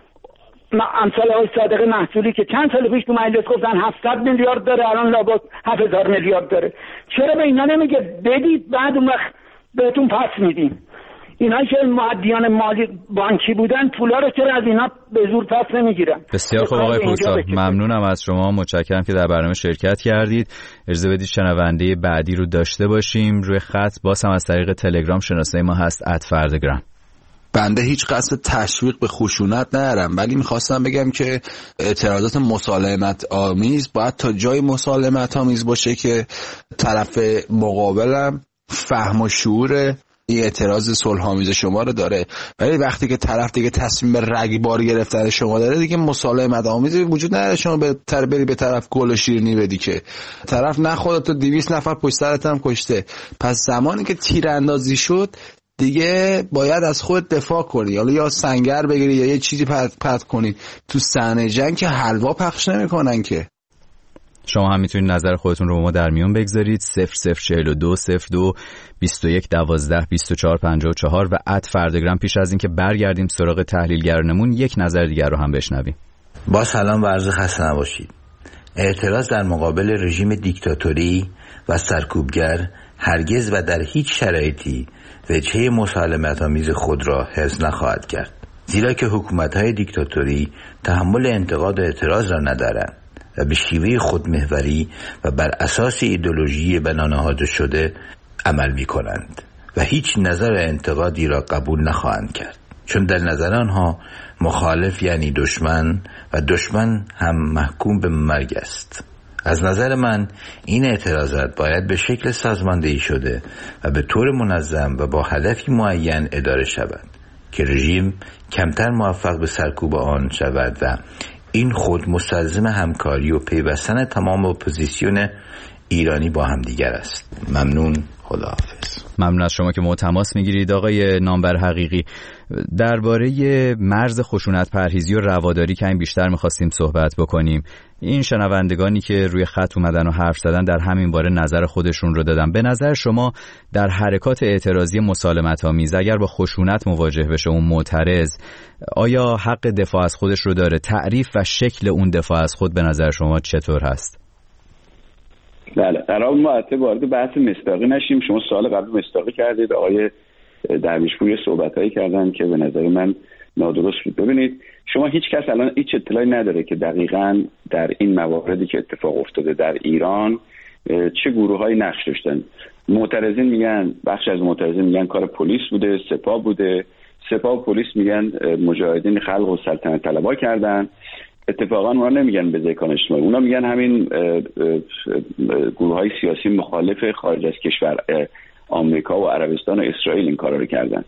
امثال آقای صادق محصولی که چند سال پیش تو مجلس گفتن 700 میلیارد داره، الان لابد 7000 میلیارد داره. چرا به اینا نمیگه بدید بعد اون وقت بهتون پس میدیم؟ اینا که مؤدیان مالی بانکی بودن پولا رو چرا از اینا به زور پس نمیگیرن؟ بسیار خوب آقای پورسا، ممنونم از شما، متشکرم که در برنامه شرکت کردید. اجازه بدید شنونده بعدی رو داشته باشیم. روی خط باز هم از طریق تلگرام شناسه ما هست @فردگرام. بنده هیچ قصد تشویق به خشونت ندارم، ولی میخواستم بگم که اعتراضات مسالمت آمیز باید تا جای مسالمت آمیز باشه که طرف مقابلم فهم و شعور این اعتراض صلح‌آمیز شما رو داره، ولی وقتی که طرف دیگه تصمیم رگبار گرفتن شما داره دیگه مسالمت آمیزی وجود نداره. شما بری به طرف گل و شیرینی بدی که طرف نه خودت و 200 نفر پشت سرت هم کشته. پس زمانی که تیراندازی شد دیگه باید از خود دفاع کنی، یا سنگر بگیری یا یه چیزی پرت کنی. تو صحنه جنگ که حلوا پخش نمی‌کنن که. شما هم میتونید نظر خودتون رو با ما در میون بگذارید. 0042 02 21 12 24 54 و @فردگرام. پیش از اینکه برگردیم سراغ تحلیلگرانمون یک نظر دیگر رو هم بشنویم. با سلام و عرض خسته نباشید. اعتراض در مقابل رژیم دیکتاتوری و سرکوبگر هرگز و در هیچ شرایطی وجهه مسالمت‌آمیز خود را حفظ نخواهد کرد، زیرا که حکومت‌های دیکتاتوری تحمل انتقاد و اعتراض را ندارند و به شیوه خودمحوری و بر اساس ایدئولوژی بنانهاده شده عمل می‌کنند و هیچ نظر انتقادی را قبول نخواهند کرد، چون در نظر آنها مخالف یعنی دشمن و دشمن هم محکوم به مرگ است. از نظر من این اعتراضات باید به شکل سازماندهی شده و به طور منظم و با هدفی معین اداره شود که رژیم کمتر موفق به سرکوب آن شود و این خود مستلزم همکاری و پیوستن تمام اپوزیسیون ایرانی با هم دیگر است. ممنون، خداحافظ. ممنون از شما که ما تماس میگیرید. آقای نامبر حقیقی، درباره مرز خشونت پرهیزی و رواداری که این بیشتر میخواستیم صحبت بکنیم. این شنوندگانی که روی خط اومدن و حرف زدن در همین باره نظر خودشون رو دادن. به نظر شما در حرکات اعتراضی مسالمت‌آمیز اگر با خشونت مواجه بشه اون معترض، آیا حق دفاع از خودش رو داره؟ تعریف و شکل اون دفاع از خود به نظر شما چطور هست؟ بله، قرار ما وارد بحث مصداقی نشیم. شما سوال قبل مصداقی کردید، آقای درویشپور یه صحبتایی کردن که به نظر من نادرست بود. ببینید، شما هیچ کس الان هیچ اطلاعی نداره که دقیقاً در این مواردی که اتفاق افتاده در ایران چه گروه‌هایی نقش داشتن. معترضین میگن، بخش از معترضین میگن کار پلیس بوده، سپاه بوده. سپاه و پلیس میگن مجاهدین خلق و سلطنت طلبها کردن. اتفاقا اونا نمیگن بزیکان اجتماعی، اونا میگن همین گروه‌های سیاسی مخالف خارج از کشور آمریکا و عربستان و اسرائیل این کارا رو کردن.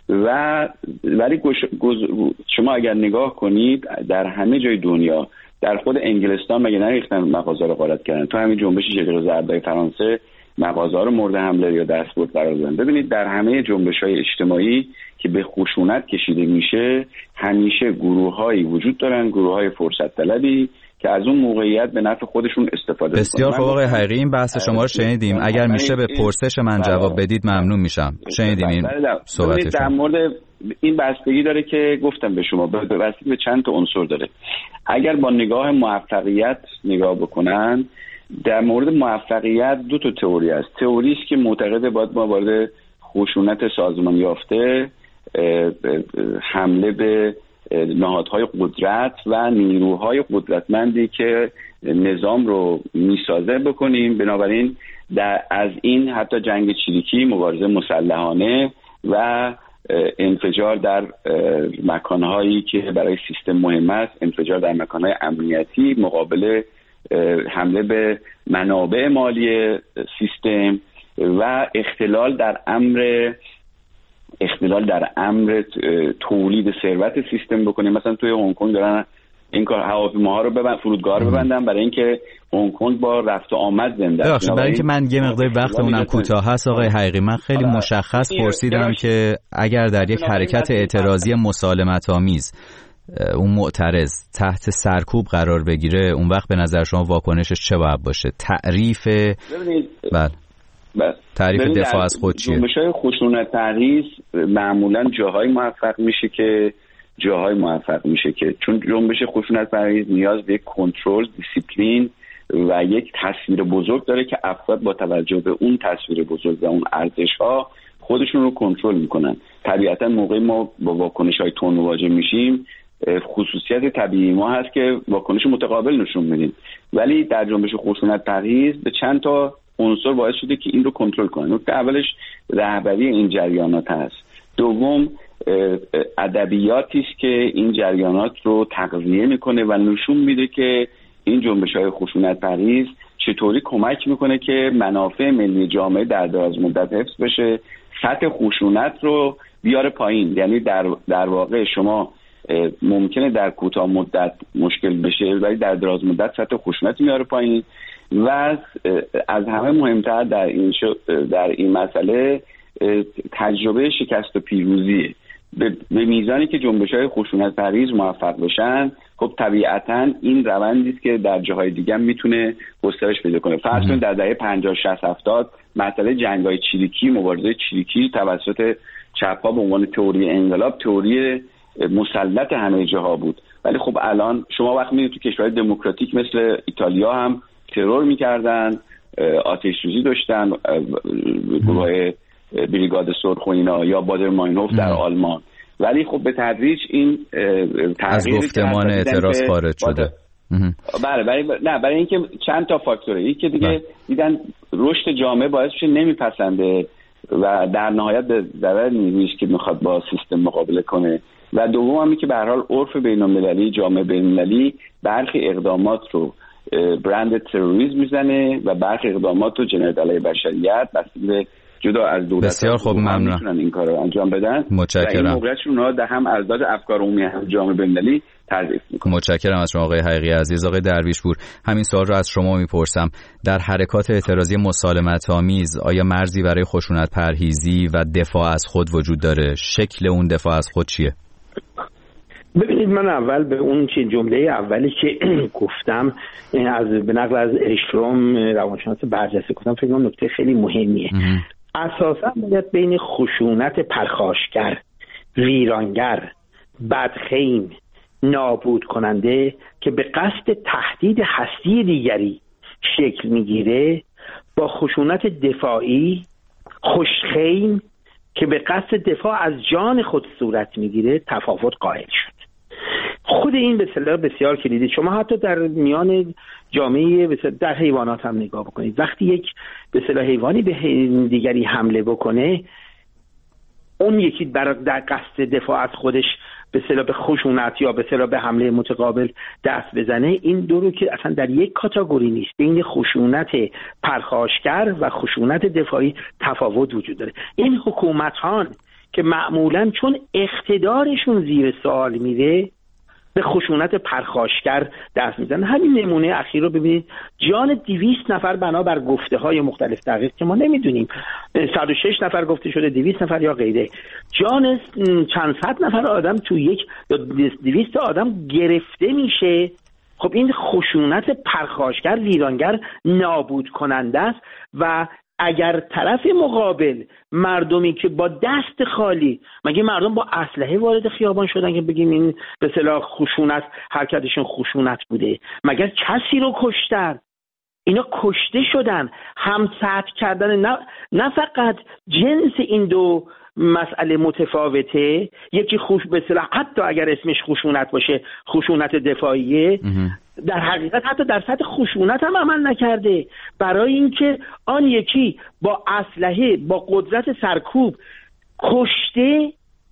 ولی شما اگر نگاه کنید در همه جای دنیا، در خود انگلستان مگه نریختن مغازه رو غارت کردن؟ تو همین جنبش شجر زردای فرانسه مغازه رو مورد حمله یا دستبرد قرار دادن. ببینید در همه جنبش‌های اجتماعی که به خشونت کشیده میشه همیشه گروه‌هایی وجود دارن، گروه‌های فرصت طلبی که از اون موقعیت به نفع خودشون استفاده می‌کنن. بسیار خوب آقای حقیقی، این بحث شما رو شنیدیم. اگر میشه به پرسش من جواب بدید ممنون میشم. شنیدیم این صحبتش. در مورد این بستگی داره که گفتم به شما، بستگی به چند تا عنصر داره. اگر با نگاه موفقیت نگاه بکنن، در مورد موفقیت دو تا تئوری است. تئوری است که معتقده باید ما وارد خشونت سازمان یافته، حمله به نهادهای قدرت و نیروهای قدرتمندی که نظام رو میسازه بکنیم. بنابراین از این حتی جنگ چریکی، مبارزه مسلحانه و انفجار در مکانهایی که برای سیستم مهم است، انفجار در مکانهای امنیتی مقابل حمله به منابع مالی سیستم و اختلال در امر تولید ثروت سیستم بکنه. مثلا توی هنگ کنگ دارن این کار هواپیماها رو فرودگاه رو ببندن برای اینکه هنگ کنگ با رفت و آمد زنده است. برای اینکه من یه مقدار وقتمونم کوتاه هست آقای حقیقی، من خیلی مشخص پرسیدم که اگر در یک حرکت اعتراضی مسالمت آمیز اون معترض تحت سرکوب قرار بگیره، اون وقت به نظر شما واکنشش چه باید باشه؟ تعریف دفاع از خود چیه؟ جنبش‌های خشونت پرهیز معمولا جاهای موفق میشه که چون جنبش خشونت پرهیز نیاز به یک کنترل، دیسیپلین و یک تصویر بزرگ داره که افراد با توجه به اون تصویر بزرگ و اون ارزش‌ها خودشون رو کنترل میکنن. طبیعتا موقعی ما با واکنش‌های تون مواجه میشیم، خصوصیت طبیعی ما هست که واکنش متقابل نشون میدیم، ولی در جنبش خشونت پرهیز به چند تا عنصر باعث شده که این رو کنترل کنن. نکته اولش رهبری این جریانات هست. دوم ادبیاتی است که این جریانات رو تغذیه میکنه و نشون میده که این جنبش‌های خشونت پرهیز چطوری کمک میکنه که منافع ملی جامعه در دراز مدت حفظ بشه، سطح خشونت رو بیاره پایین. یعنی در واقع شما ممکنه در کوتاه مدت مشکل بشه ولی در دراز مدت سطح خشونت میاره پایین. و از همه مهمتر در این مسئله تجربه شکست و پیروزیه. به میزانی که جنبش‌های خشونت پرهیز موفق بشن، خب طبیعتاً این روندی است که در جاهای دیگه هم میتونه گسترش پیدا کنه. فرض کنید در دهه 50 60 70 مسئله جنگ‌های چریکی، مبارزه چریکی توسط چپ‌ها به عنوان تئوری انقلاب، تئوری مسلط همه جاها بود. ولی خب الان شما وقتی می‌بینید تو کشورهای دموکراتیک مثل ایتالیا هم ترور می‌کردن، آتش سوزی داشتن، گروه بریگاد سرخ و اینا، یا بادر ماینهوف در آلمان. ولی خب به تدریج این از گفتمان اعتراض خارج شده. برای اینکه چند تا فاکتوره. یکی که دیگه دیدن رشد جامعه باعث میشه نمیپسنده و در نهایت به ضرر نیرویی که میخواد با سیستم مقابله کنه، و دوم هم که به هر حال عرف بین‌المللی، جامعه بین‌المللی برخی اقدامات رو برند تروریسم میزنه و برخی اقدامات رو جنایت علیه بشریت بسیار جدا از دولت. بسیار خوب، ممنونم. میتونن این کارو انجام بدن. متشکرم. این موقعیتشون رو در هم از داد افکار عمومی هم جامعه بین‌المللی تضعیف میکنه. متشکرم از شما آقای حقیقی عزیز. آقای درویشپور، همین سوال رو از شما میپرسم. در حرکات اعتراضی مسالمت آمیز آیا مرزی برای خشونت پرهیزی و دفاع از خود وجود داره؟ شکل اون دفاع از خود چیه؟ ببینید، من اول به اون جمله اولی که گفتم به نقل از اشروم روانشناس برجسته گفتم، فکر کنم نکته خیلی مهمیه. اساسا باید بین خشونت پرخاشگر، ویرانگر، بدخیم، نابود کننده که به قصد تهدید هستی دیگری شکل میگیره با خشونت دفاعی، خوشخیم که به قصد دفاع از جان خود صورت میگیره تفاوت قائل شد. خود این به اصطلاح بسیار کلیدی. شما حتی در میان جامعه در حیوانات هم نگاه بکنید، وقتی یک به اصطلاح حیوانی به دیگری حمله بکنه، اون یکی در قصد دفاع از خودش به اصطلاح به خشونت یا به اصطلاح به حمله متقابل دست بزنه، این دو رو که اصلا در یک کاتگوری نیست. بین خشونت پرخاشگر و خشونت دفاعی تفاوت وجود داره. این حکومت‌هان که معمولاً چون اقتدارشون زیر سوال میره به خشونت پرخاشگر دست میزنن. همین نمونه اخیر رو ببینید، جان 200 نفر بنابر گفته‌های مختلف دقیق که ما نمیدونیم، 106 نفر گفته شده، 200 نفر یا غیره، جان چند صد نفر آدم تو یک یا 200 آدم گرفته میشه. خب این خشونت پرخاشگر، ویرانگر، نابود کننده است. و اگر طرف مقابل مردمی که با دست خالی، مگه مردم با اسلحه وارد خیابان شدن که بگیم این به اصطلاح خشونت، حرکتشون خشونت بوده؟ مگر کسی رو کشتن؟ اینا کشته شدن. همسطح کردن نه فقط جنس این دو مسئله متفاوته، یکی به اصطلاح حتی اگر اسمش خشونت باشه خشونت دفاعیه، در حقیقت حتی در سطح خشونت هم عمل نکرده، برای اینکه آن یکی با اسلحه با قدرت سرکوب کشته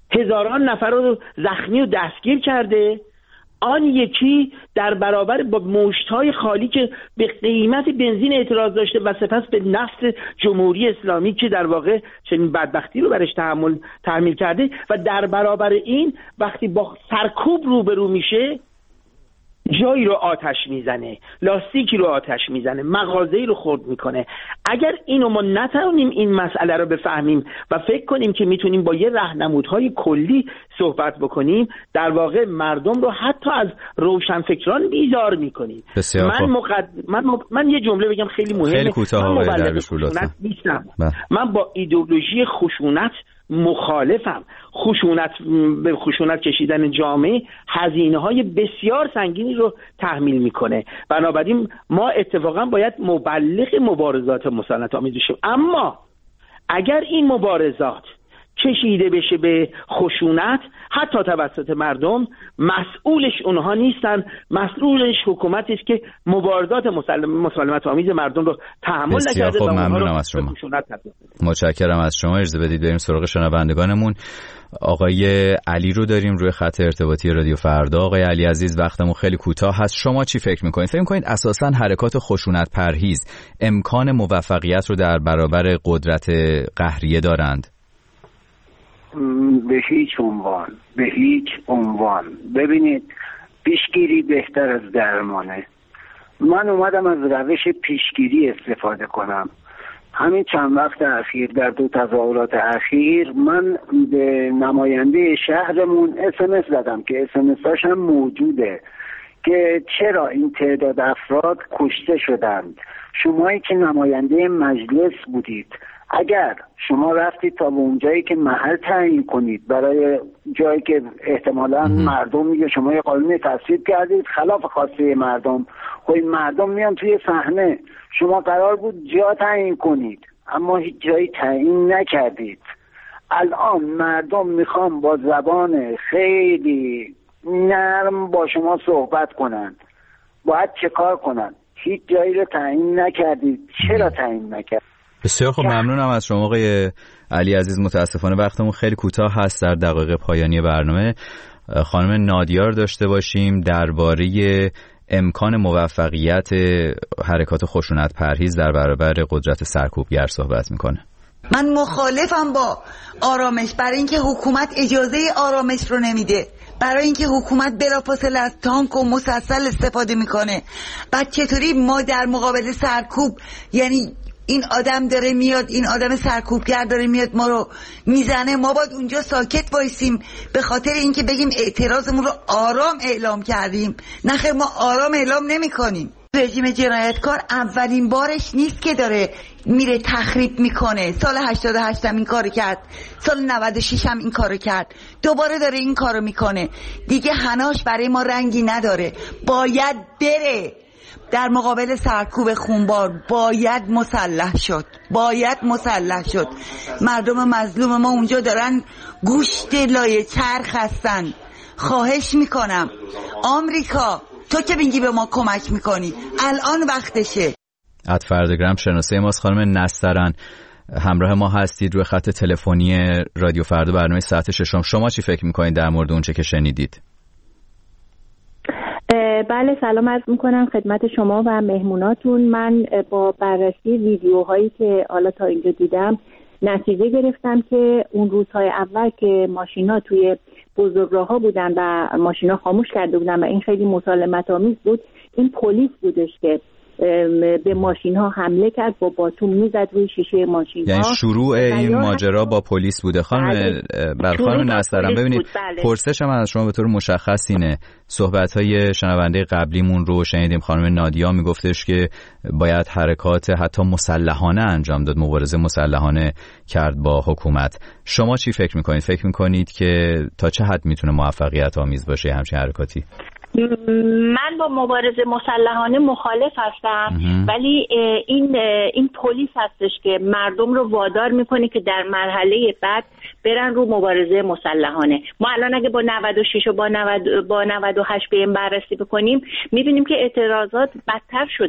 هزاران نفر رو زخمی و دستگیر کرده. آن یکی در برابر با مشت‌های خالی که به قیمت بنزین اعتراض داشته و سپس به نفت جمهوری اسلامی که در واقع چنین بدبختی رو برش تحمیل کرده و در برابر این وقتی با سرکوب روبرو میشه جایی رو آتش میزنه، لاستیکی رو آتش میزنه، مغازه‌ای رو خرد میکنه. اگر اینو ما نتونیم این مسئله رو بفهمیم و فکر کنیم که میتونیم با یه راهنمودهای کلی صحبت بکنیم، در واقع مردم رو حتی از روشنفکران بیزار میکنیم. من یه جمله بگم خیلی مهمه. خیلی کوتاه آقای درویشپور لطفاً. من با ایدئولوژی خشونت مخالفم. به خشونت کشیدن جامعه هزینه‌های بسیار سنگینی رو تحمیل میکنه. بنابراین ما اتفاقا باید مبلغ مبارزات مسالمت‌آمیز بشیم. اما اگر این مبارزات کشیده بشه به خشونت حتی توسط مردم، مسئولش اونها نیستن، مسئولش حکومتی است که مبارزات مسالمت‌آمیز مردم رو تحمل نکرده. خب ممنونم از شما. متشکرم از شما. اجازه بدید بریم سراغ شنوندگانمون. آقای علی رو داریم روی خط ارتباطی رادیو فردا. آقای علی عزیز، وقتمون خیلی کوتاه هست. شما چی فکر میکنید؟ فکر میکنید اساساً حرکات خشونت پرهیز امکان موفقیت رو در برابر قدرت قهریه دارند؟ به هیچ عنوان. ببینید، پیشگیری بهتر از درمانه. من اومدم از روش پیشگیری استفاده کنم. همین چند وقت اخیر در 2 تظاهرات اخیر من به نماینده شهرمون SMS زدم که SMS هم موجوده که چرا این تعداد افراد کشته شدند. شمایی که نماینده مجلس بودید، اگر شما رفتید تا به اون جایی که محل تعیین کنید برای جایی که احتمالاً مردم میگه شما یه قانونی تصویب کردید خلاف خواسته مردم، خب این مردم میان توی صحنه، شما قرار بود جا تعیین کنید اما هیچ جایی تعیین نکردید. الان مردم میخوان با زبان خیلی نرم با شما صحبت کنند. باید چه کار کنند؟ هیچ جایی رو تعیین نکردید. چرا تعیین نکردید؟ بسیار خب، ممنونم از شما آقای علی عزیز. متاسفانه وقتمون خیلی کوتاه هست در دقایق پایانی برنامه. خانم نادیار داشته باشیم درباره امکان موفقیت حرکات خشونت پرهیز در برابر قدرت سرکوبگر صحبت میکنه. من مخالفم با آرامش، برای اینکه حکومت اجازه آرامش رو نمیده، برای اینکه حکومت بلافاصله از تانک و مسلسل استفاده میکنه. بعد چطوری ما در مقابل سرکوب، یعنی این آدم داره میاد، این آدم سرکوبگر داره میاد ما رو میزنه، ما باید اونجا ساکت وایسیم به خاطر اینکه بگیم اعتراضمون رو آرام اعلام کردیم؟ نه خیر، ما آرام اعلام نمی کنیم. رژیم جنایتکار اولین بارش نیست که داره میره تخریب میکنه. سال 88 هم این کارو کرد، سال 96 هم این کارو کرد، دوباره داره این کارو میکنه. دیگه هناش برای ما رنگی نداره. باید بره در مقابل سرکوب خونبار، باید مسلح شد. مردم مظلوم ما اونجا دارن گوشت لایه چرخ هستن. خواهش میکنم آمریکا، تو که میگی به ما کمک میکنی، الان وقتشه. ادفردگرام شناسه ماست. خانم نسترن همراه ما هستید روی خط تلفنی رادیو فردا برنامه ساعت 6. شما چی فکر میکنید در مورد اون چه که شنیدید؟ بله، سلام عرض میکنم خدمت شما و مهموناتون. من با بررسی ویدیوهایی که حالا تا اینجا دیدم نتیجه گرفتم که اون روزهای اول که ماشینا توی بزرگراه‌ها بودن و ماشینا خاموش کرده بودن و این خیلی مسالمت آمیز بود، این پلیس بودش که به ماشین ها حمله کرد، با باتوم میزد روی شیشه ماشین ها. یعنی شروع این ماجرا با پلیس بوده. خانم خانم نسترن، ببینید پرسشم از شما به طور مشخص اینه، صحبت های شنونده قبلیمون رو شنیدیم، خانم نادیا میگفتش که باید حرکات حتی مسلحانه انجام داد، مبارزه مسلحانه کرد با حکومت. شما چی فکر میکنید؟ فکر میکنید که تا چه حد میتونه موفقیت آمیز باشه همچین حرکاتی؟ من با مبارزه مسلحانه مخالف هستم، ولی این پلیس هستش که مردم رو وادار میکنه که در مرحله بعد برن رو مبارزه مسلحانه. ما الان اگه با 96 و با 98 به این بررسی بکنیم، میبینیم که اعتراضات بدتر شده.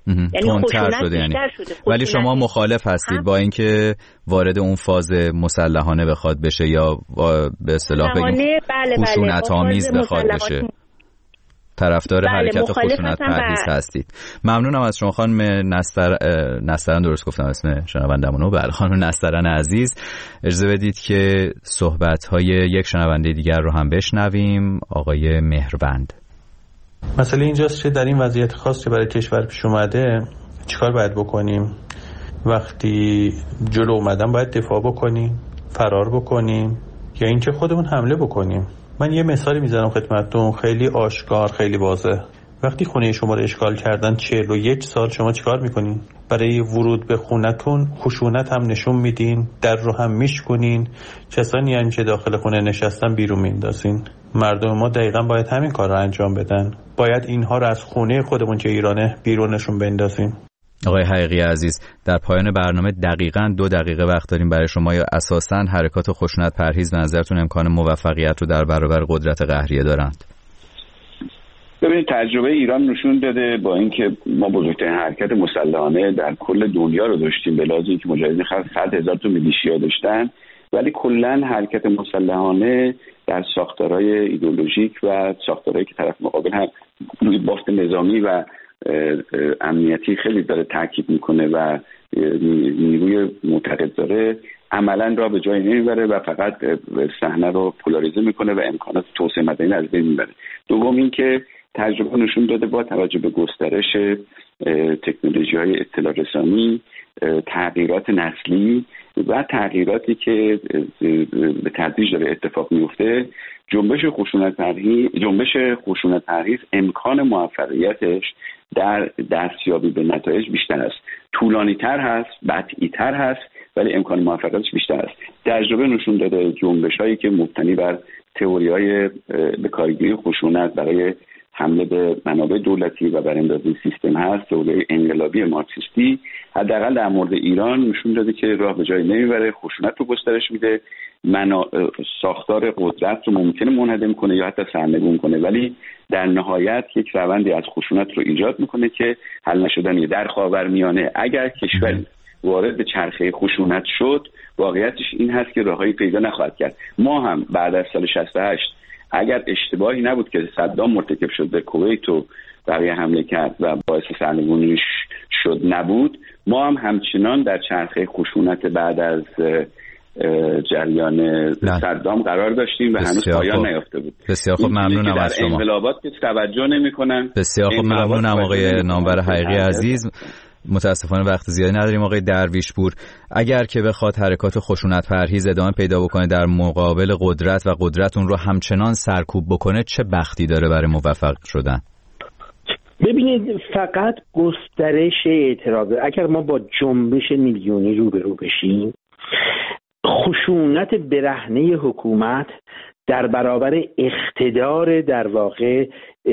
یعنی خشونت بیشتر شده. ولی شما مخالف هستید با اینکه وارد اون فاز مسلحانه بخواد بشه یا به اصطلاح بگیم خشونت آمیز بخواد بشه؟ طرفدار حرکت خشونت پرهیز هستید. ممنونم از شما خانم نسترن، درست گفتم اسم شنوندمونو؟ بله، خانم نسترن عزیز. اجازه بدید که صحبت‌های یک شنونده دیگر رو هم بشنویم. آقای مهربند. مسئله اینجاست که در این وضعیت خاص که برای کشور پیش اومده چیکار باید بکنیم؟ وقتی جلو اومدن باید دفاع بکنیم، فرار بکنیم، یا اینکه خودمون حمله بکنیم؟ من یه مثالی میزنم خدمتتون، خیلی آشکار، خیلی واضح. وقتی خونه شما رو اشغال کردن 41 سال، شما چیکار میکنین؟ برای ورود به خونتون خشونت هم نشون میدین، در رو هم میشکنین، کسانی هم که داخل خونه نشستن بیرون میندازین. مردم ما دقیقاً باید همین کار رو انجام بدن. باید اینها رو از خونه خودمون که ایرانه بیرونشون بندازیم. آقای حقیقی عزیز، در پایان برنامه دقیقاً 2 دقیقه وقت داریم برای شما. یا اساساً حرکات خشونت پرهیز به نظرتون امکان موفقیت رو در برابر قدرت قهریه دارند؟ ببینید، تجربه ایران نشون داده با اینکه ما بزرگترین حرکت مسلحانه در کل دنیا رو داشتیم، به لحاظ اینکه مجاهدین 100,000 تا میلیشیا داشتن، ولی کلاً حرکت مسلحانه در ساختارهای ایدئولوژیک و ساختارهایی که طرف مقابل هم روی بافت نظامی و امنیتی خیلی داره تاکید میکنه و نیروی معتقد داره، عملا را به جای نمیبره و فقط صحنه رو پولاریزه میکنه و امکانات توسعه مدنی از بین میبره. دوم اینکه تجربه نشون داده با توجه به گسترش تکنولوژی‌های اطلاع رسانی، تغییرات نسلی و تغییراتی که به تدریج داره اتفاق میفته، جنبش خشونت پرهیز امکان موفقیتش در دستیابی به نتایج بیشتر است. طولانی‌تر هست، بطئی‌تر هست، ولی امکان موفقیتش بیشتر است. تجربه نشون داده جنبش‌هایی که مبتنی بر تئوری‌های به کارگیری خشونت برای حمله به منابع دولتی و براندازی سیستم هست، تئوری انقلابی مارکسیستی، حداقل در مورد ایران نشون داده که راه به جای نمیبره، خشونت رو گسترش میده، ساختار قدرت رو ممکنه منهدم کنه یا حتی سرنگون کنه، ولی در نهایت یک روندی از خشونت رو ایجاد میکنه که حل نشدنیه. در خاورمیانه اگر کشوری وارد به چرخه خشونت شد، واقعیتش این هست که راههایی پیدا نخواهد کرد. ما هم بعد از سال 68 اگر اشتباهی نبود که صدام مرتکب شد به کویت و بقیه حمله کرد و باعث سرنگونی شد نبود، ما هم همچنان در چرخه خشونت بعد از جریان صدام قرار داشتیم و هنوز پایان نیافته بود. بسیار خوب، ممنونم از شما. انقلابات که توجه نمی‌کنن. بسیار خوب، ممنونم آقای نامور حقیقی عزیز. متاسفانه وقت زیادی نداریم. آقای درویشپور، اگر که بخواد حرکات خشونت پرهیز ادامه پیدا بکنه در مقابل قدرت و قدرت اون رو همچنان سرکوب بکنه، چه بختی داره برای موفق شدن؟ ببینید، فقط گسترش اعتراض، اگر ما با جنبش میلیونی روبرو بشیم، خشونت برهنه حکومت در برابر اقتدار در واقع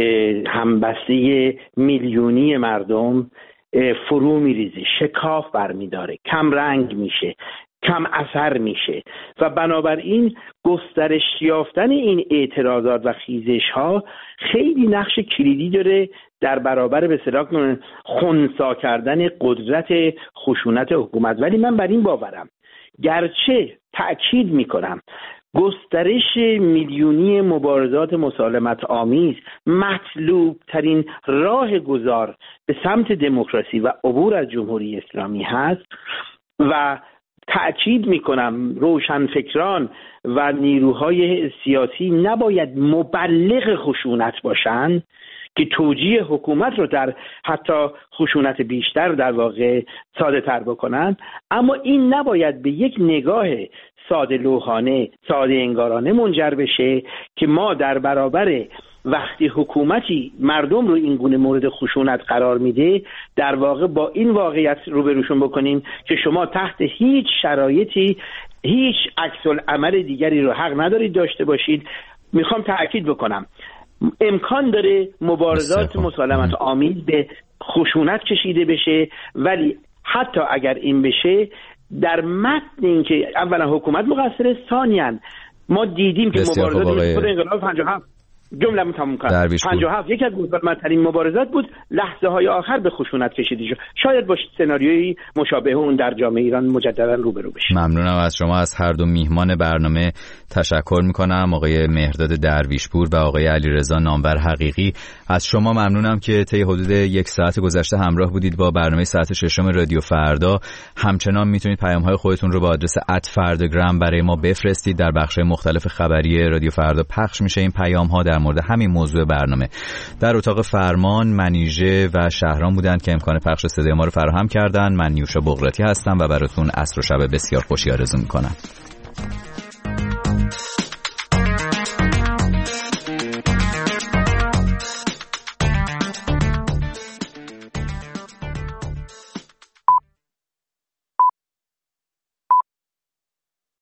همبسته میلیونی مردم فرو میریزه، شکاف برمیداره، کم رنگ میشه، کم اثر میشه و بنابراین گسترش یافتن این اعتراضات و خیزش ها خیلی نقش کلیدی داره در برابر به اصطلاح خنثی کردن قدرت خشونت حکومت. ولی من بر این باورم، گرچه تأکید میکنم گسترش میلیونی مبارزات مسالمت آمیز مطلوب ترین راه گذار به سمت دموکراسی و عبور از جمهوری اسلامی هست و تأکید میکنم روشنفکران و نیروهای سیاسی نباید مبلغ خشونت باشند که توجیه حکومت رو در حتی خشونت بیشتر در واقع ساده تر بکنن، اما این نباید به یک نگاه ساده لوحانه، ساده انگارانه منجر بشه که ما در برابر وقتی حکومتی مردم رو این گونه مورد خشونت قرار میده، در واقع با این واقعیت روبروشون بکنیم که شما تحت هیچ شرایطی هیچ عکس العمل دیگری رو حق ندارید داشته باشید. میخوام تأکید بکنم امکان داره مبارزات مسالمت آمیز به خشونت کشیده بشه، ولی حتی اگر این بشه در متن این که اولا حکومت مقصره، ثانیاً ما دیدیم که مبارزات خود انقلاب 57 جمله‌مو تموم کنم. 57 یکی از بزرگترین مبارزات بود، لحظه های آخر به خشونت کشیده شد. شاید با سناریویی مشابه اون در جامعه ایران مجددا روبرو بشیم. ممنونم از شما. از هر دو میهمان برنامه تشکر میکنم، آقای مهرداد درویشپور و آقای علیرضا نامور حقیقی. از شما ممنونم که طی حدود 1 ساعت گذشته همراه بودید با برنامه ساعت 6 رادیو فردا. همچنان میتونید پیام‌های خودتون رو با آدرس @فرداگرام برای ما بفرستید. در بخش‌های مختلف خبری رادیو فردا پخش میشه این پیام‌ها در مورد همین موضوع برنامه. در اتاق فرمان منیژه و شهرام بودند که امکان پخش صدای ما رو فراهم کردن. من نیوشا بغراتی هستم و براتون عصر و شب بسیار خوشی آرزو می‌کنم.